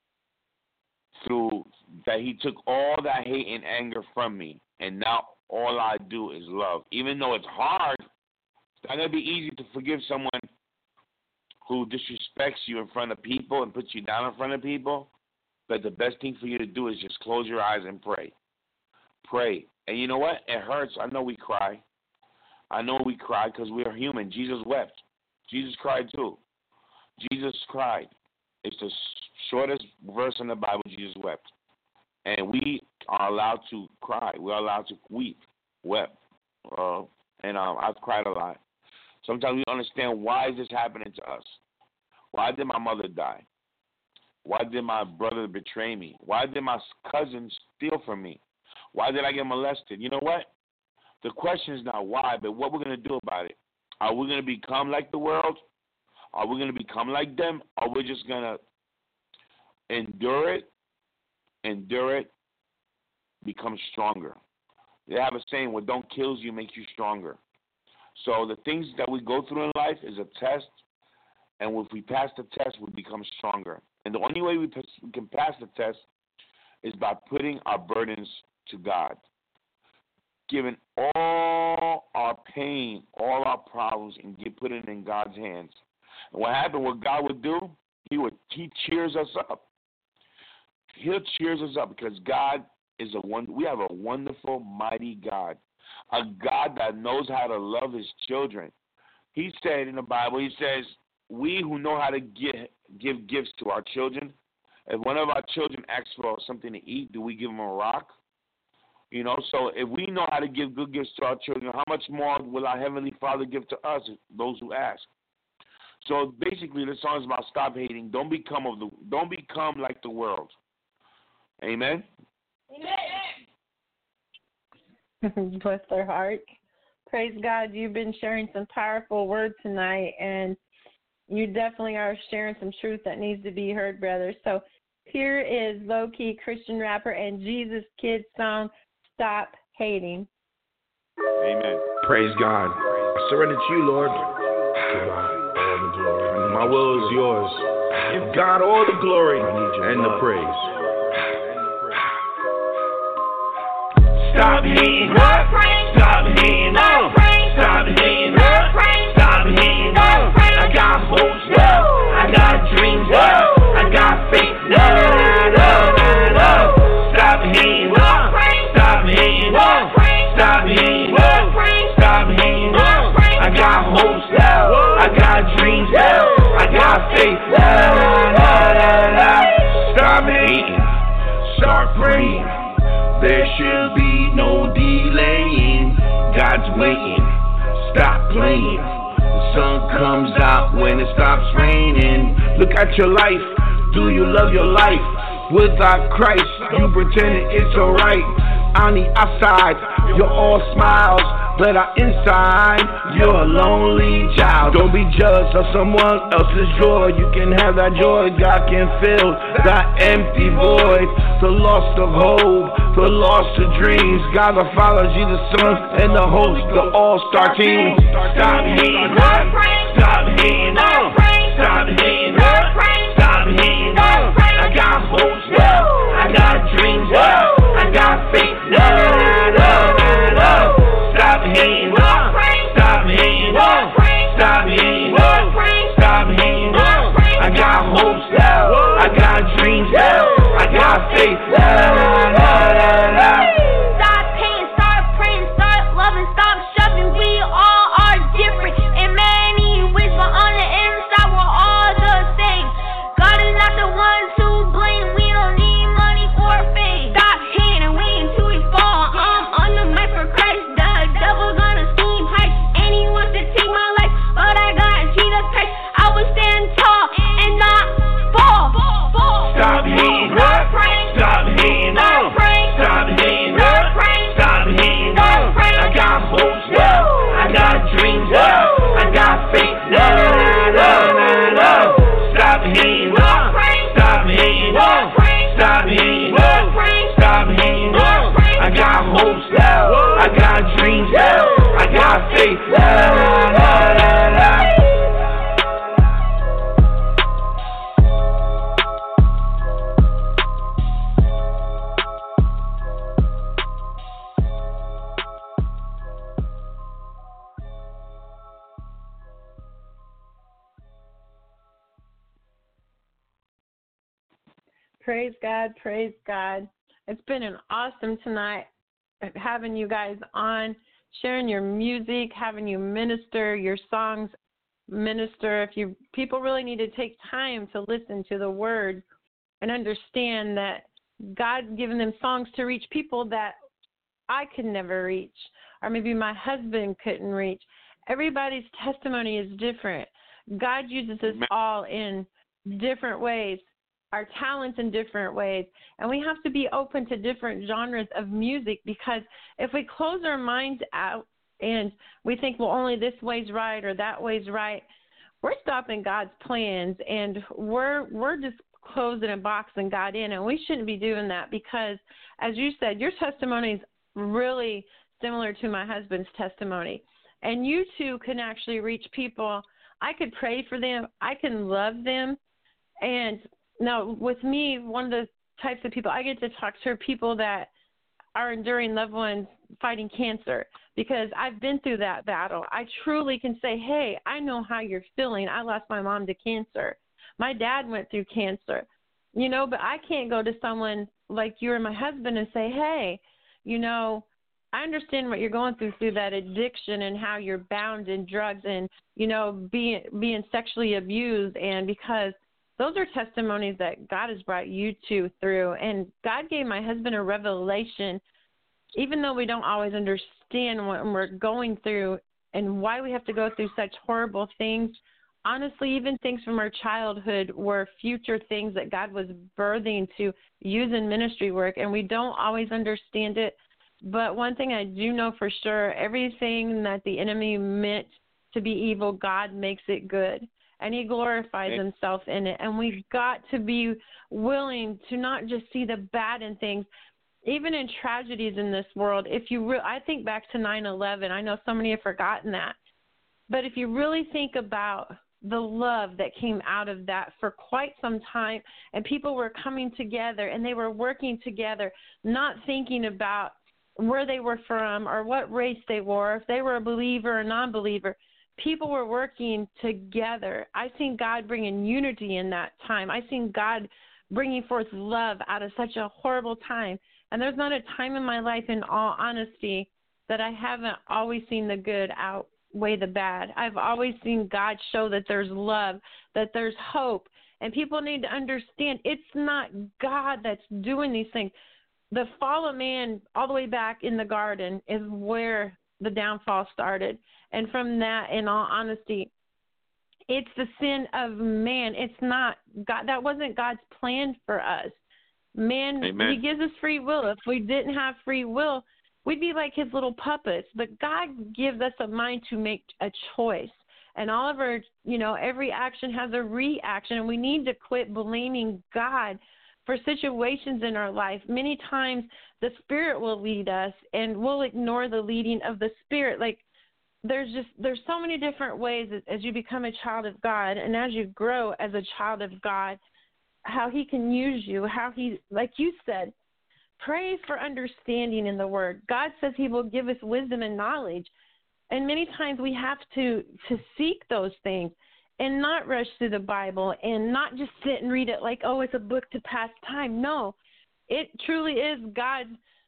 through that he took all that hate and anger from me, and now all I do is love. Even though it's hard, it's not going to be easy to forgive someone who disrespects you in front of people and puts you down in front of people. But the best thing for you to do is just close your eyes and pray. Pray. And you know what? It hurts. I know we cry. I know we cry because we are human. Jesus wept. Jesus cried too. Jesus cried. It's the shortest verse in the Bible. Jesus wept. And we are allowed to cry. We're allowed to weep, wept. And I've cried a lot. Sometimes we understand, why is this happening to us? Why did my mother die? Why did my brother betray me? Why did my cousin steal from me? Why did I get molested? You know what? The question is not why, but what we're going to do about it. Are we going to become like the world? Are we going to become like them? Or we're just going to endure it, become stronger? They have a saying, what don't kill you makes you stronger. So the things that we go through in life is a test, and if we pass the test, we become stronger. And the only way we can pass the test is by putting our burdens to God, giving all our pain, all our problems, and put it in God's hands. And what happened, what God would do, He cheers us up. He'll cheers us up because God is we have a wonderful, mighty God, a God that knows how to love His children. He said in the Bible, He says, we who know how to give gifts to our children, if one of our children asks for something to eat, do we give them a rock? You know, so if we know how to give good gifts to our children, how much more will our Heavenly Father give to us, those who ask? So basically, the song is about stop hating. Don't become like the world. Amen. Amen. Bless their hearts. Praise God. You've been sharing some powerful words tonight, and you definitely are sharing some truth that needs to be heard, brother. So here is low-key Christian rapper and Jesus Kid song, Stop Hating. Amen. Praise God. I surrender to you, Lord. My will is yours. Give God all the glory and the praise. Stop hating up. Stop hating up. Stop hating up. Stop hating up. I got hopes now. I got dreams now. I got faith now. Stop hating up. Stop hating up. Stop hating up. Stop hating up. I got hopes now. I got dreams now. I got faith now. Stop hating. Start praying. There should be no delaying. God's waiting. Stop playing. The sun comes out when it stops raining. Look at your life. Do you love your life? Without Christ, you pretending it's alright. On the outside, you're all smiles, but inside, you're a lonely child. Don't be jealous of someone else's joy. You can have that joy. God can fill that empty void. The loss of hope, the loss of dreams. God the Father, Jesus the Son, and the host, the all-star team. Stop hating up. Stop hating up. Stop hating up. Stop hating up. I got hopes now. I got dreams now. I got faith now. Stop hating up. Stop hating up. Stop hating up. Stop hating up. I got hopes now. I got dreams now. I got faith now. Stop hating, start praying, start loving, stop shoving. We all are different in many ways, but on the inside we're all the same. God is not the one to blame. We don't need money or fame. Stop hating and wait until we fall. I'm on the mic for Christ. The devil gonna scheme heights, and he wants to take my life, but I got Jesus Christ. I will stand tall and not fall. Stop hating up. Stop hating up. Stop hating up. Stop hating up. I got hopes now. I got dreams now. I got faith now. Stop hating up. Stop hating up. Stop hating up. Stop hating up. I got hopes now. I got dreams now. I got faith now. Praise God, praise God. It's been an awesome tonight having you guys on, sharing your music, having you minister, your songs minister. People really need to take time to listen to the word and understand that God's given them songs to reach people that I could never reach, or maybe my husband couldn't reach. Everybody's testimony is different. God uses us all in different ways, our talents in different ways, and we have to be open to different genres of music, because if we close our minds out and we think, well, only this way's right or that way's right, we're stopping God's plans, and we're just closing and boxing God in, and we shouldn't be doing that, because, as you said, your testimony is really similar to my husband's testimony, and you two can actually reach people. I could pray for them. I can love them, and now, with me, one of the types of people I get to talk to are people that are enduring loved ones fighting cancer, because I've been through that battle. I truly can say, hey, I know how you're feeling. I lost my mom to cancer. My dad went through cancer, but I can't go to someone like you or my husband and say, hey, I understand what you're going through that addiction and how you're bound in drugs and, being sexually abused, and because those are testimonies that God has brought you two through. And God gave my husband a revelation, even though we don't always understand what we're going through and why we have to go through such horrible things. Honestly, even things from our childhood were future things that God was birthing to use in ministry work, and we don't always understand it. But one thing I do know for sure, everything that the enemy meant to be evil, God makes it good. And he glorifies himself in it. And we've got to be willing to not just see the bad in things, even in tragedies in this world. I think back to 9/11. I know so many have forgotten that. But if you really think about the love that came out of that for quite some time, and people were coming together and they were working together, not thinking about where they were from or what race they were, if they were a believer or non-believer, people were working together. I've seen God bringing unity in that time. I've seen God bringing forth love out of such a horrible time. And there's not a time in my life, in all honesty, that I haven't always seen the good outweigh the bad. I've always seen God show that there's love, that there's hope. And people need to understand it's not God that's doing these things. The fall of man all the way back in the garden is where the downfall started. And from that, in all honesty, it's the sin of man. It's not God. That wasn't God's plan for us. Man, Amen. He gives us free will. If we didn't have free will, we'd be like his little puppets. But God gives us a mind to make a choice. And all of our, every action has a reaction. And we need to quit blaming God for situations in our life. Many times the Spirit will lead us and we'll ignore the leading of the Spirit. Like, there's so many different ways as you become a child of God and as you grow as a child of God, how he can use you, how he, like you said, pray for understanding in the Word. God says he will give us wisdom and knowledge. And many times we have to seek those things and not rush through the Bible and not just sit and read it like, oh, it's a book to pass time. No, it truly is God's.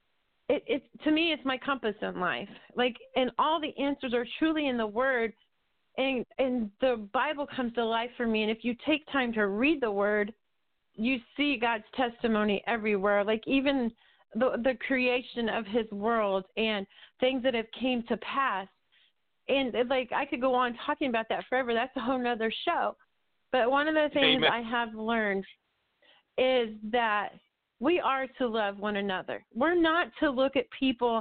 To me, it's my compass in life. Like, and all the answers are truly in the Word, and the Bible comes to life for me. And if you take time to read the Word, you see God's testimony everywhere. Like even the creation of His world and things that have came to pass. And like I could go on talking about that forever. That's a whole nother show. But one of the things I have learned is that we are to love one another. We're not to look at people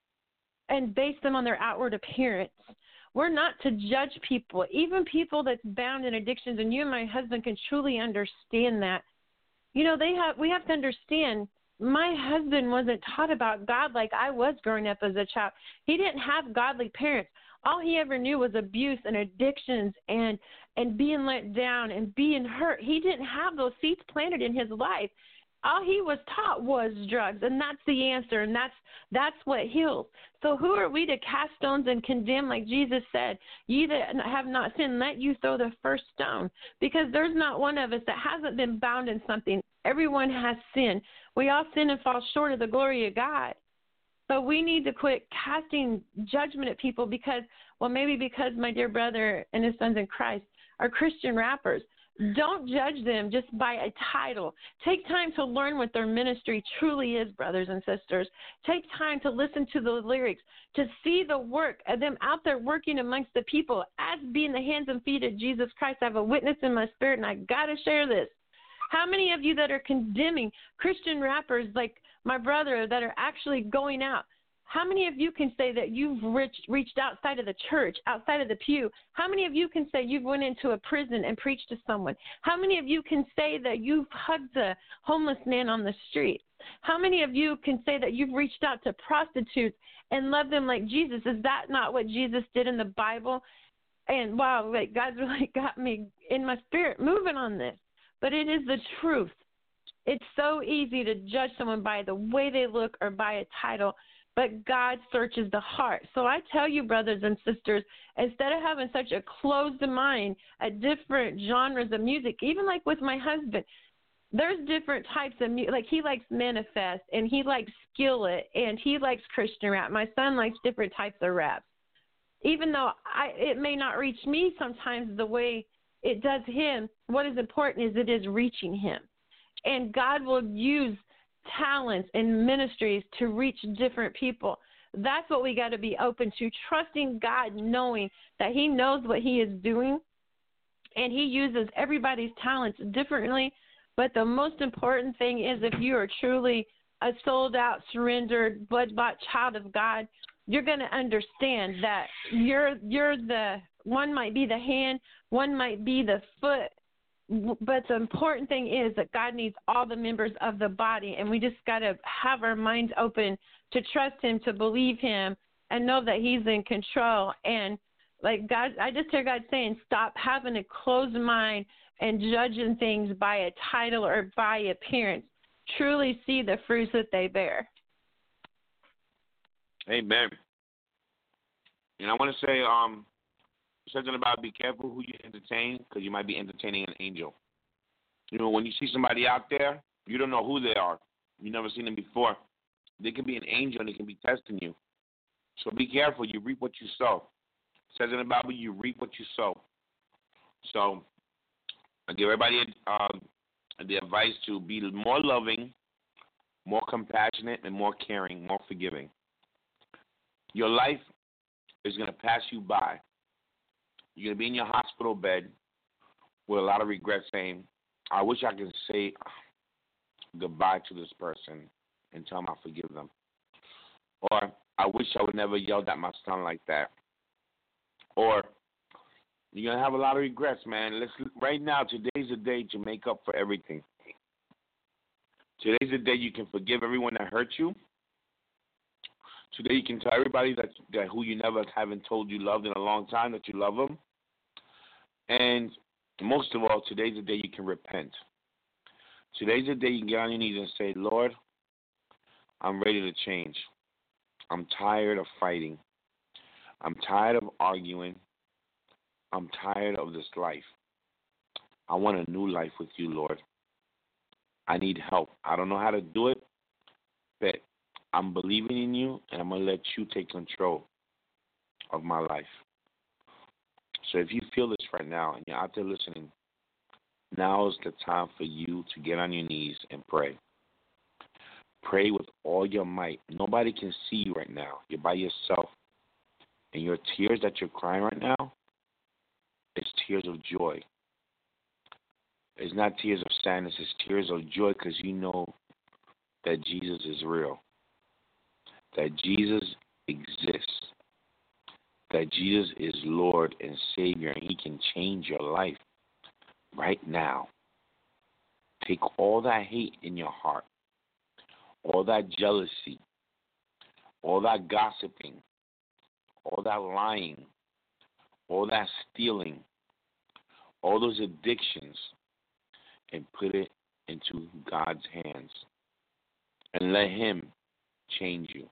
and base them on their outward appearance. We're not to judge people, even people that's bound in addictions, and you and my husband can truly understand that. We have to understand, my husband wasn't taught about God like I was growing up as a child. He didn't have godly parents. All he ever knew was abuse and addictions and being let down and being hurt. He didn't have those seeds planted in his life. All he was taught was drugs, and that's the answer, and that's what heals. So who are we to cast stones and condemn, like Jesus said? Ye that have not sinned, let you throw the first stone, because there's not one of us that hasn't been bound in something. Everyone has sinned. We all sin and fall short of the glory of God. But we need to quit casting judgment at people because my dear brother and his sons in Christ are Christian rappers. Don't judge them just by a title. Take time to learn what their ministry truly is, brothers and sisters. Take time to listen to the lyrics, to see the work of them out there working amongst the people as being the hands and feet of Jesus Christ. I have a witness in my spirit, and I got to share this. How many of you that are condemning Christian rappers like my brother that are actually going out? How many of you can say that you've reached outside of the church, outside of the pew? How many of you can say you've went into a prison and preached to someone? How many of you can say that you've hugged a homeless man on the street? How many of you can say that you've reached out to prostitutes and loved them like Jesus? Is that not what Jesus did in the Bible? And wow, like God's really got me in my spirit moving on this. But it is the truth. It's so easy to judge someone by the way they look or by a title. But God searches the heart. So I tell you, brothers and sisters, instead of having such a closed mind at different genres of music, even like with my husband, there's different types of music. Like he likes Manifest, and he likes Skillet, and he likes Christian rap. My son likes different types of rap. Even though it may not reach me sometimes the way it does him, what is important is it is reaching him. And God will use talents and ministries to reach different people. That's what we got to be open to, trusting God, knowing that he knows what he is doing, and he uses everybody's talents differently. But the most important thing is if you are truly a sold-out, surrendered, blood-bought child of God, you're going to understand that you're the one might be the hand, one might be the foot, but the important thing is that God needs all the members of the body, and we just got to have our minds open to trust him, to believe him, and know that he's in control. And Like God, I just hear God saying, stop having a closed mind and judging things by a title or by appearance. Truly see the fruits that they bear. Amen. And I want to say something about be careful who you entertain, because you might be entertaining an angel. You know, when you see somebody out there, you don't know who they are. You've never seen them before. They can be an angel and they can be testing you. So be careful. You reap what you sow. It says in the Bible, you reap what you sow. So I give everybody the advice to be more loving, more compassionate, and more caring, more forgiving. Your life is going to pass you by. You're going to be in your hospital bed with a lot of regret saying, I wish I could say goodbye to this person and tell them I forgive them. Or I wish I would never yelled at my son like that. Or you're going to have a lot of regrets, man. Right now, today's the day to make up for everything. Today's the day you can forgive everyone that hurt you. Today you can tell everybody that who you never haven't told you loved in a long time that you love them. And most of all, today's the day you can repent. Today's the day you can get on your knees and say, Lord, I'm ready to change. I'm tired of fighting. I'm tired of arguing. I'm tired of this life. I want a new life with you, Lord. I need help. I don't know how to do it, but I'm believing in you, and I'm going to let you take control of my life. So if you feel this right now and you're out there listening, now is the time for you to get on your knees and pray. Pray with all your might. Nobody can see you right now. You're by yourself. And your tears that you're crying right now, it's tears of joy. It's not tears of sadness. It's tears of joy because you know that Jesus is real. That Jesus exists, that Jesus is Lord and Savior, and He can change your life right now. Take all that hate in your heart, all that jealousy, all that gossiping, all that lying, all that stealing, all those addictions, and put it into God's hands. And let Him change you.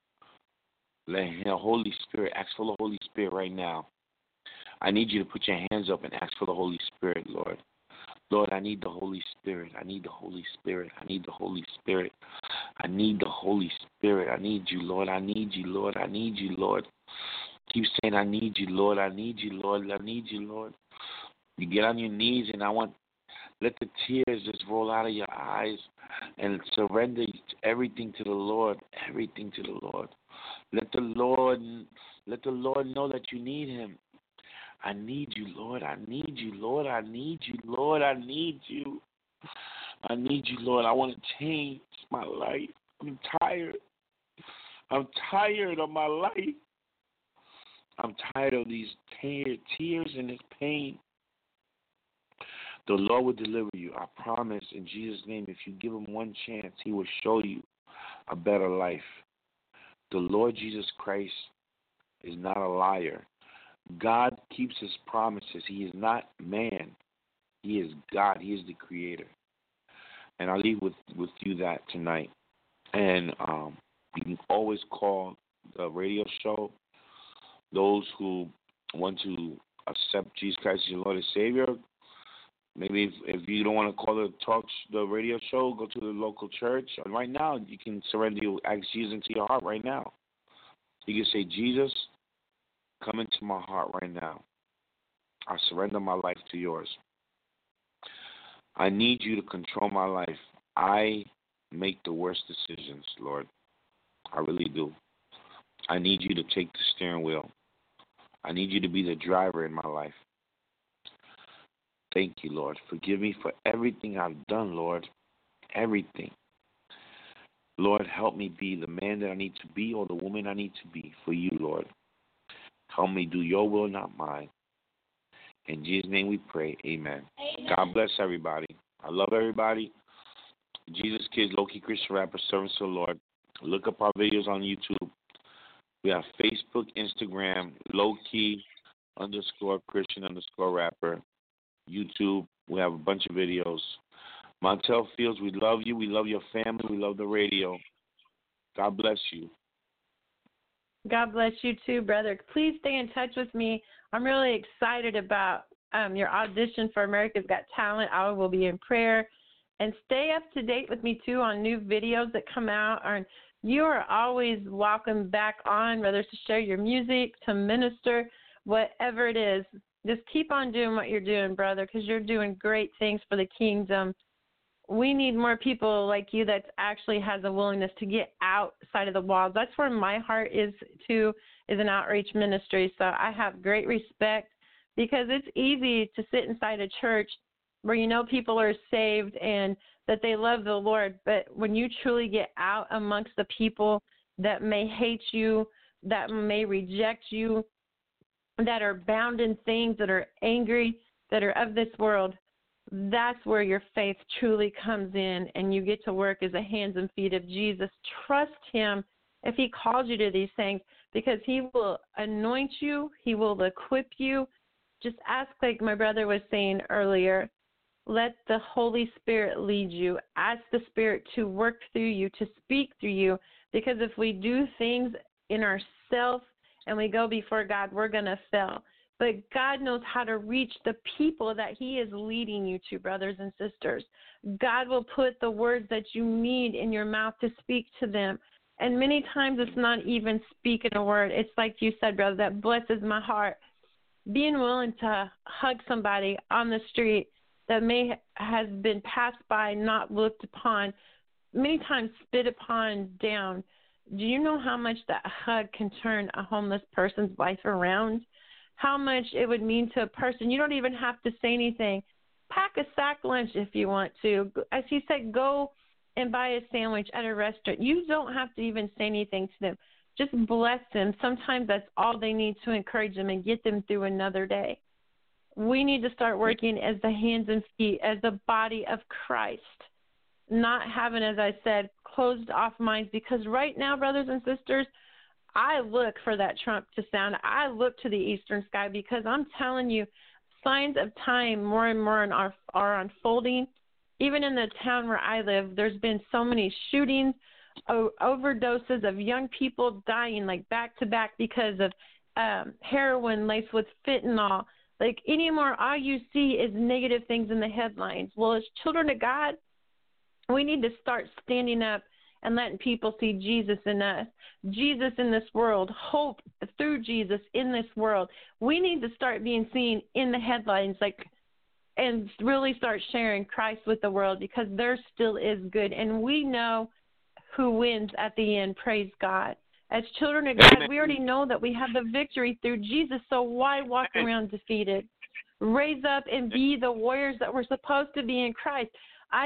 Let the Holy Spirit, ask for the Holy Spirit right now. I need you to put your hands up and ask for the Holy Spirit, Lord. Lord, I need the Holy Spirit. I need the Holy Spirit. I need the Holy Spirit. I need the Holy Spirit. I need you, Lord. I need you, Lord. I need you, Lord. Keep saying, I need you, Lord. I need you, Lord. I need you, Lord. You get on your knees, and let the tears just roll out of your eyes and surrender everything to the Lord. Everything to the Lord. Let the Lord know that you need Him. I need you, Lord. I need you, Lord. I need you, Lord. I need you. I need you, Lord. I want to change my life. I'm tired. I'm tired of my life. I'm tired of these tears and this pain. The Lord will deliver you. I promise in Jesus' name, if you give Him one chance, He will show you a better life. The Lord Jesus Christ is not a liar. God keeps His promises. He is not man. He is God. He is the Creator. And I'll leave with you that tonight. And you can always call the radio show. Those who want to accept Jesus Christ as your Lord and Savior, maybe if you don't want to call the radio show, go to the local church. And right now, you can ask Jesus into your heart right now. You can say, Jesus, come into my heart right now. I surrender my life to yours. I need you to control my life. I make the worst decisions, Lord. I really do. I need you to take the steering wheel. I need you to be the driver in my life. Thank you, Lord. Forgive me for everything I've done, Lord. Everything. Lord, help me be the man that I need to be or the woman I need to be for you, Lord. Help me do your will, not mine. In Jesus' name we pray. Amen. God bless everybody. I love everybody. Jesus Kids, Low Key Christian Rapper, Servants to the Lord. Look up our videos on YouTube. We have Facebook, Instagram, Low Key _Christian_rapper. YouTube, we have a bunch of videos. Montel Fields, we love you. We love your family. We love the radio. God bless you. God bless you too, brother. Please stay in touch with me. I'm really excited about your audition for America's Got Talent. I will be in prayer. And stay up to date with me too on new videos that come out. You are always welcome back on, whether it's to share your music, to minister, whatever it is. Just keep on doing what you're doing, brother, because you're doing great things for the kingdom. We need more people like you that actually has a willingness to get outside of the walls. That's where my heart is too, is an outreach ministry. So I have great respect, because it's easy to sit inside a church where you know people are saved and that they love the Lord. But when you truly get out amongst the people that may hate you, that may reject you, that are bound in things, that are angry, that are of this world, that's where your faith truly comes in, and you get to work as the hands and feet of Jesus. Trust him if he calls you to these things, because he will anoint you. He will equip you. Just ask, like my brother was saying earlier, let the Holy Spirit lead you. Ask the Spirit to work through you, to speak through you, because if we do things in ourselves and we go before God, we're going to fail. But God knows how to reach the people that he is leading you to, brothers and sisters. God will put the words that you need in your mouth to speak to them. And many times it's not even speaking a word. It's like you said, brother, that blesses my heart. Being willing to hug somebody on the street that may has been passed by, not looked upon, many times spit upon, down. Do you know how much that hug can turn a homeless person's life around? How much it would mean to a person. You don't even have to say anything. Pack a sack lunch if you want to. As he said, go and buy a sandwich at a restaurant. You don't have to even say anything to them. Just bless them. Sometimes that's all they need to encourage them and get them through another day. We need to start working as the hands and feet, as the body of Christ, not having, as I said, closed off minds, because right now, brothers and sisters, I look for that trump to sound. I look to the eastern sky, because I'm telling you, signs of time more and more are unfolding. Even in the town where I live, there's been so many shootings, overdoses of young people dying like back to back because of heroin laced with fentanyl. Like anymore, all you see is negative things in the headlines. Well, as children of God, we need to start standing up and letting people see Jesus in us, Jesus in this world, hope through Jesus in this world. We need to start being seen in the headlines, and really start sharing Christ with the world, because there still is good. And we know who wins at the end, praise God. As children of God, we already know that we have the victory through Jesus, so why walk around defeated? Raise up and be the warriors that we're supposed to be in Christ. I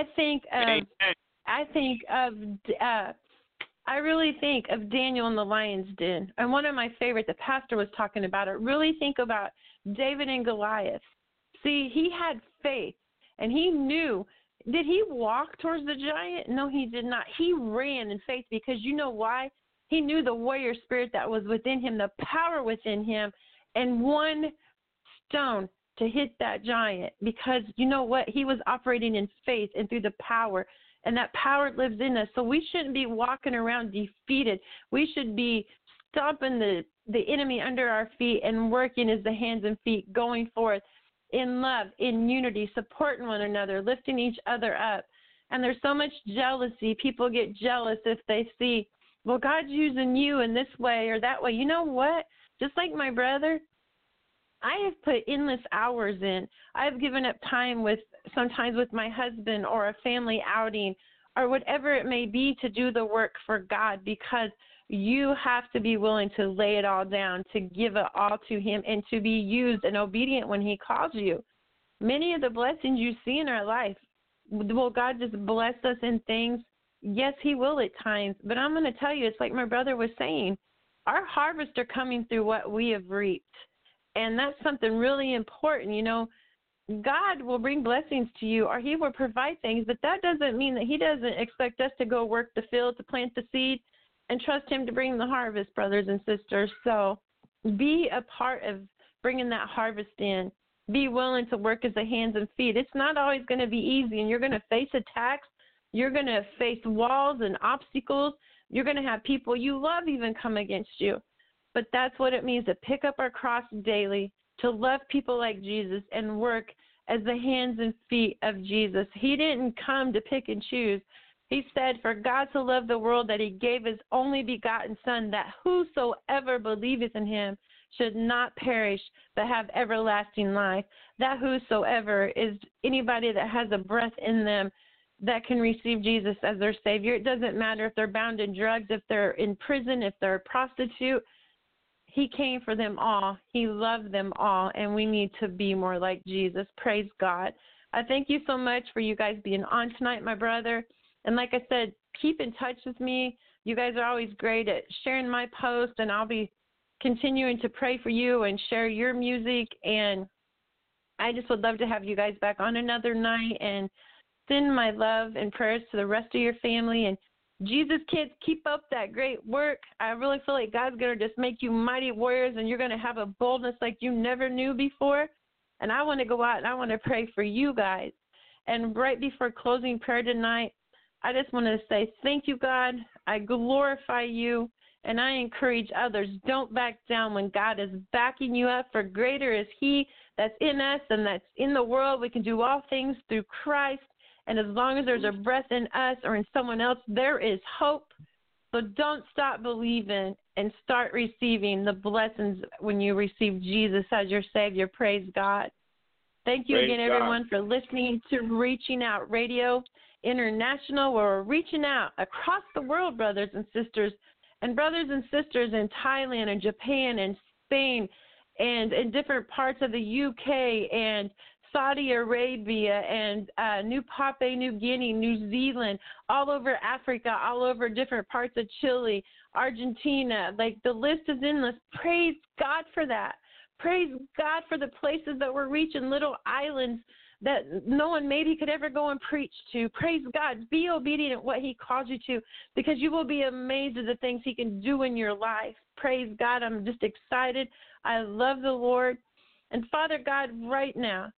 really think of Daniel in the lion's den. And one of my favorites, the pastor was talking about it. Really think about David and Goliath. See, he had faith, and he knew. Did he walk towards the giant? No, he did not. He ran in faith, because you know why? He knew the warrior spirit that was within him, the power within him, and one stone to hit that giant, because you know what? He was operating in faith and through the power, and that power lives in us. So we shouldn't be walking around defeated. We should be stomping the enemy under our feet and working as the hands and feet, going forth in love, in unity, supporting one another, lifting each other up. And there's so much jealousy. People get jealous if they see, well, God's using you in this way or that way. You know what? Just like my brother, I have put endless hours in. I've given up time sometimes with my husband or a family outing or whatever it may be to do the work for God, because you have to be willing to lay it all down, to give it all to him, and to be used and obedient when he calls you. Many of the blessings you see in our life, will God just bless us in things? Yes, he will at times. But I'm going to tell you, it's like my brother was saying, our harvests are coming through what we have reaped. And that's something really important. You know, God will bring blessings to you, or he will provide things, but that doesn't mean that he doesn't expect us to go work the field, to plant the seed, and trust him to bring the harvest, brothers and sisters. So be a part of bringing that harvest in. Be willing to work as the hands and feet. It's not always going to be easy, and you're going to face attacks. You're going to face walls and obstacles. You're going to have people you love even come against you. But that's what it means to pick up our cross daily, to love people like Jesus and work as the hands and feet of Jesus. He didn't come to pick and choose. He said, for God so loved the world that he gave his only begotten Son, that whosoever believeth in him should not perish but have everlasting life. That whosoever is anybody that has a breath in them that can receive Jesus as their Savior. It doesn't matter if they're bound in drugs, if they're in prison, if they're a prostitute. He came for them all. He loved them all, and we need to be more like Jesus. Praise God. I thank you so much for you guys being on tonight, my brother. And like I said, keep in touch with me. You guys are always great at sharing my post, and I'll be continuing to pray for you and share your music. And I just would love to have you guys back on another night and send my love and prayers to the rest of your family. And Jesus, kids, keep up that great work. I really feel like God's going to just make you mighty warriors, and you're going to have a boldness like you never knew before. And I want to go out and I want to pray for you guys. And right before closing prayer tonight, I just want to say thank you, God. I glorify you, and I encourage others. Don't back down when God is backing you up, for greater is he that's in us and that's in the world. We can do all things through Christ, and as long as there's a breath in us or in someone else, there is hope. So don't stop believing and start receiving the blessings when you receive Jesus as your Savior. Praise God. Thank you Praise again, God. everyone, for listening to Reaching Out Radio International, where we're reaching out across the world, brothers and sisters in Thailand and Japan and Spain and in different parts of the UK and Saudi Arabia and New Papua New Guinea, New Zealand, all over Africa, all over different parts of Chile, Argentina. Like, the list is endless. Praise God for that. Praise God for the places that we're reaching, little islands that no one maybe could ever go and preach to. Praise God. Be obedient at what he calls you to, because you will be amazed at the things he can do in your life. Praise God. I'm just excited. I love the Lord. And Father God, right now,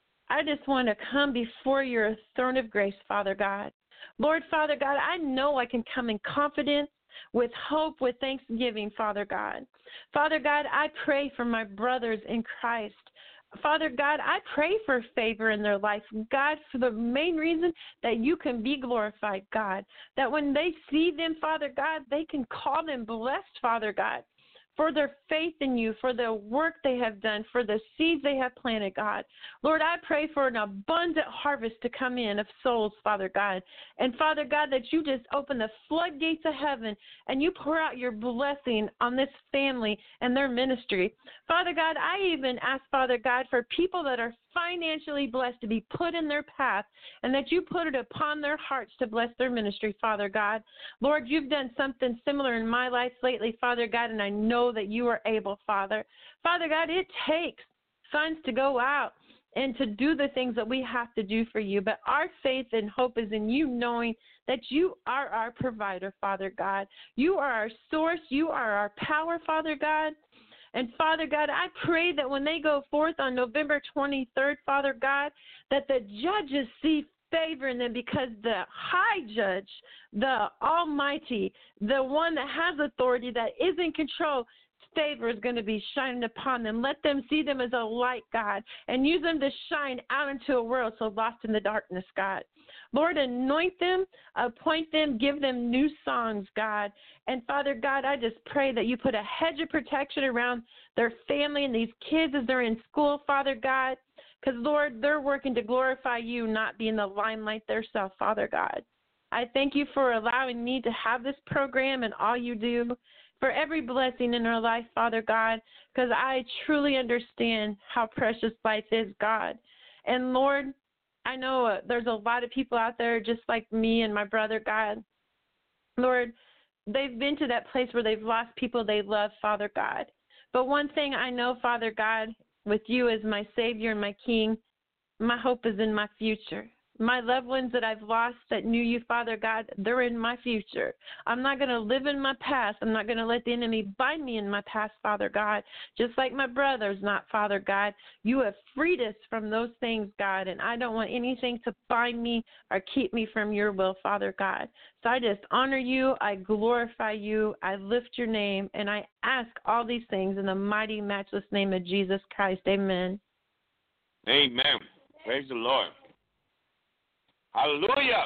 I just want to come before your throne of grace, Father God. Lord, Father God, I know I can come in confidence, with hope, with thanksgiving, Father God. Father God, I pray for my brothers in Christ. Father God, I pray for favor in their life, God, for the main reason that you can be glorified, God, that when they see them, Father God, they can call them blessed, Father God, for their faith in you, for the work they have done, for the seeds they have planted, God. Lord, I pray for an abundant harvest to come in of souls, Father God. And Father God, that you just open the floodgates of heaven and you pour out your blessing on this family and their ministry. Father God, I even ask, Father God, for people that are financially blessed to be put in their path, and that you put it upon their hearts to bless their ministry, Father God. Lord, you've done something similar in my life lately, Father God, and I know that you are able, Father. Father God, it takes funds to go out and to do the things that we have to do for you, but our faith and hope is in you, knowing that you are our provider, Father God. You are our source. You are our power, Father God. And Father God, I pray that when they go forth on November 23rd, Father God, that the judges see favor in them, because the high judge, the almighty, the one that has authority, that is in control, favor is going to be shining upon them. Let them see them as a light, God, and use them to shine out into a world so lost in the darkness, God. Lord, anoint them, appoint them, give them new songs, God. And Father God, I just pray that you put a hedge of protection around their family and these kids as they're in school, Father God, because, Lord, they're working to glorify you, not be in the limelight themselves, Father God. I thank you for allowing me to have this program and all you do, for every blessing in our life, Father God, because I truly understand how precious life is, God. And, Lord, I know there's a lot of people out there just like me and my brother, God. Lord, they've been to that place where they've lost people they love, Father God. But one thing I know, Father God, with you as my Savior and my King, my hope is in my future. My loved ones that I've lost that knew you, Father God, they're in my future. I'm not going to live in my past. I'm not going to let the enemy bind me in my past, Father God, just like my brother's not, Father God. You have freed us from those things, God, and I don't want anything to bind me or keep me from your will, Father God. So I just honor you. I glorify you. I lift your name, and I ask all these things in the mighty, matchless name of Jesus Christ. Amen. Amen. Praise the Lord. Hallelujah.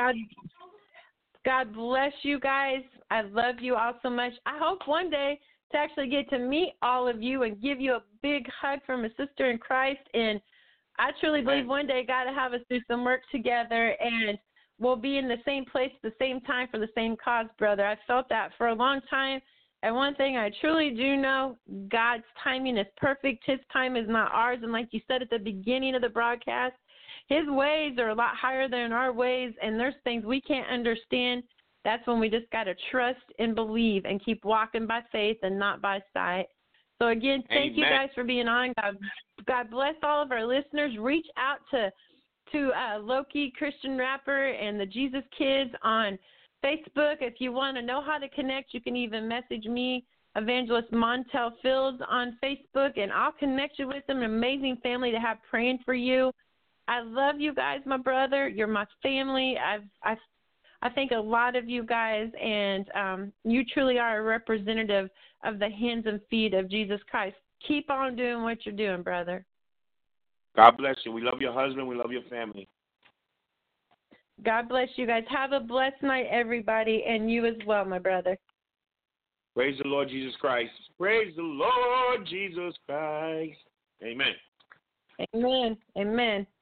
God bless you guys. I love you all so much. I hope one day to actually get to meet all of you and give you a big hug from a sister in Christ. And I truly believe one day God will have us do some work together, and we'll be in the same place at the same time for the same cause, brother. I felt that for a long time. And one thing I truly do know, God's timing is perfect. His time is not ours. And like you said at the beginning of the broadcast, his ways are a lot higher than our ways, and there's things we can't understand. That's when we just got to trust and believe and keep walking by faith and not by sight. So, again, thank you guys for being on. God bless all of our listeners. Reach out to Loki Christian Rapper and the Jesus Kids on Facebook. If you want to know how to connect, you can even message me, Evangelist Montel Fields, on Facebook, and I'll connect you with them. An amazing family to have praying for you. I love you guys, my brother. You're my family. I think a lot of you guys, and you truly are a representative of the hands and feet of Jesus Christ. Keep on doing what you're doing, brother. God bless you. We love your husband. We love your family. God bless you guys. Have a blessed night, everybody, and you as well, my brother. Praise the Lord Jesus Christ. Praise the Lord Jesus Christ. Amen. Amen. Amen.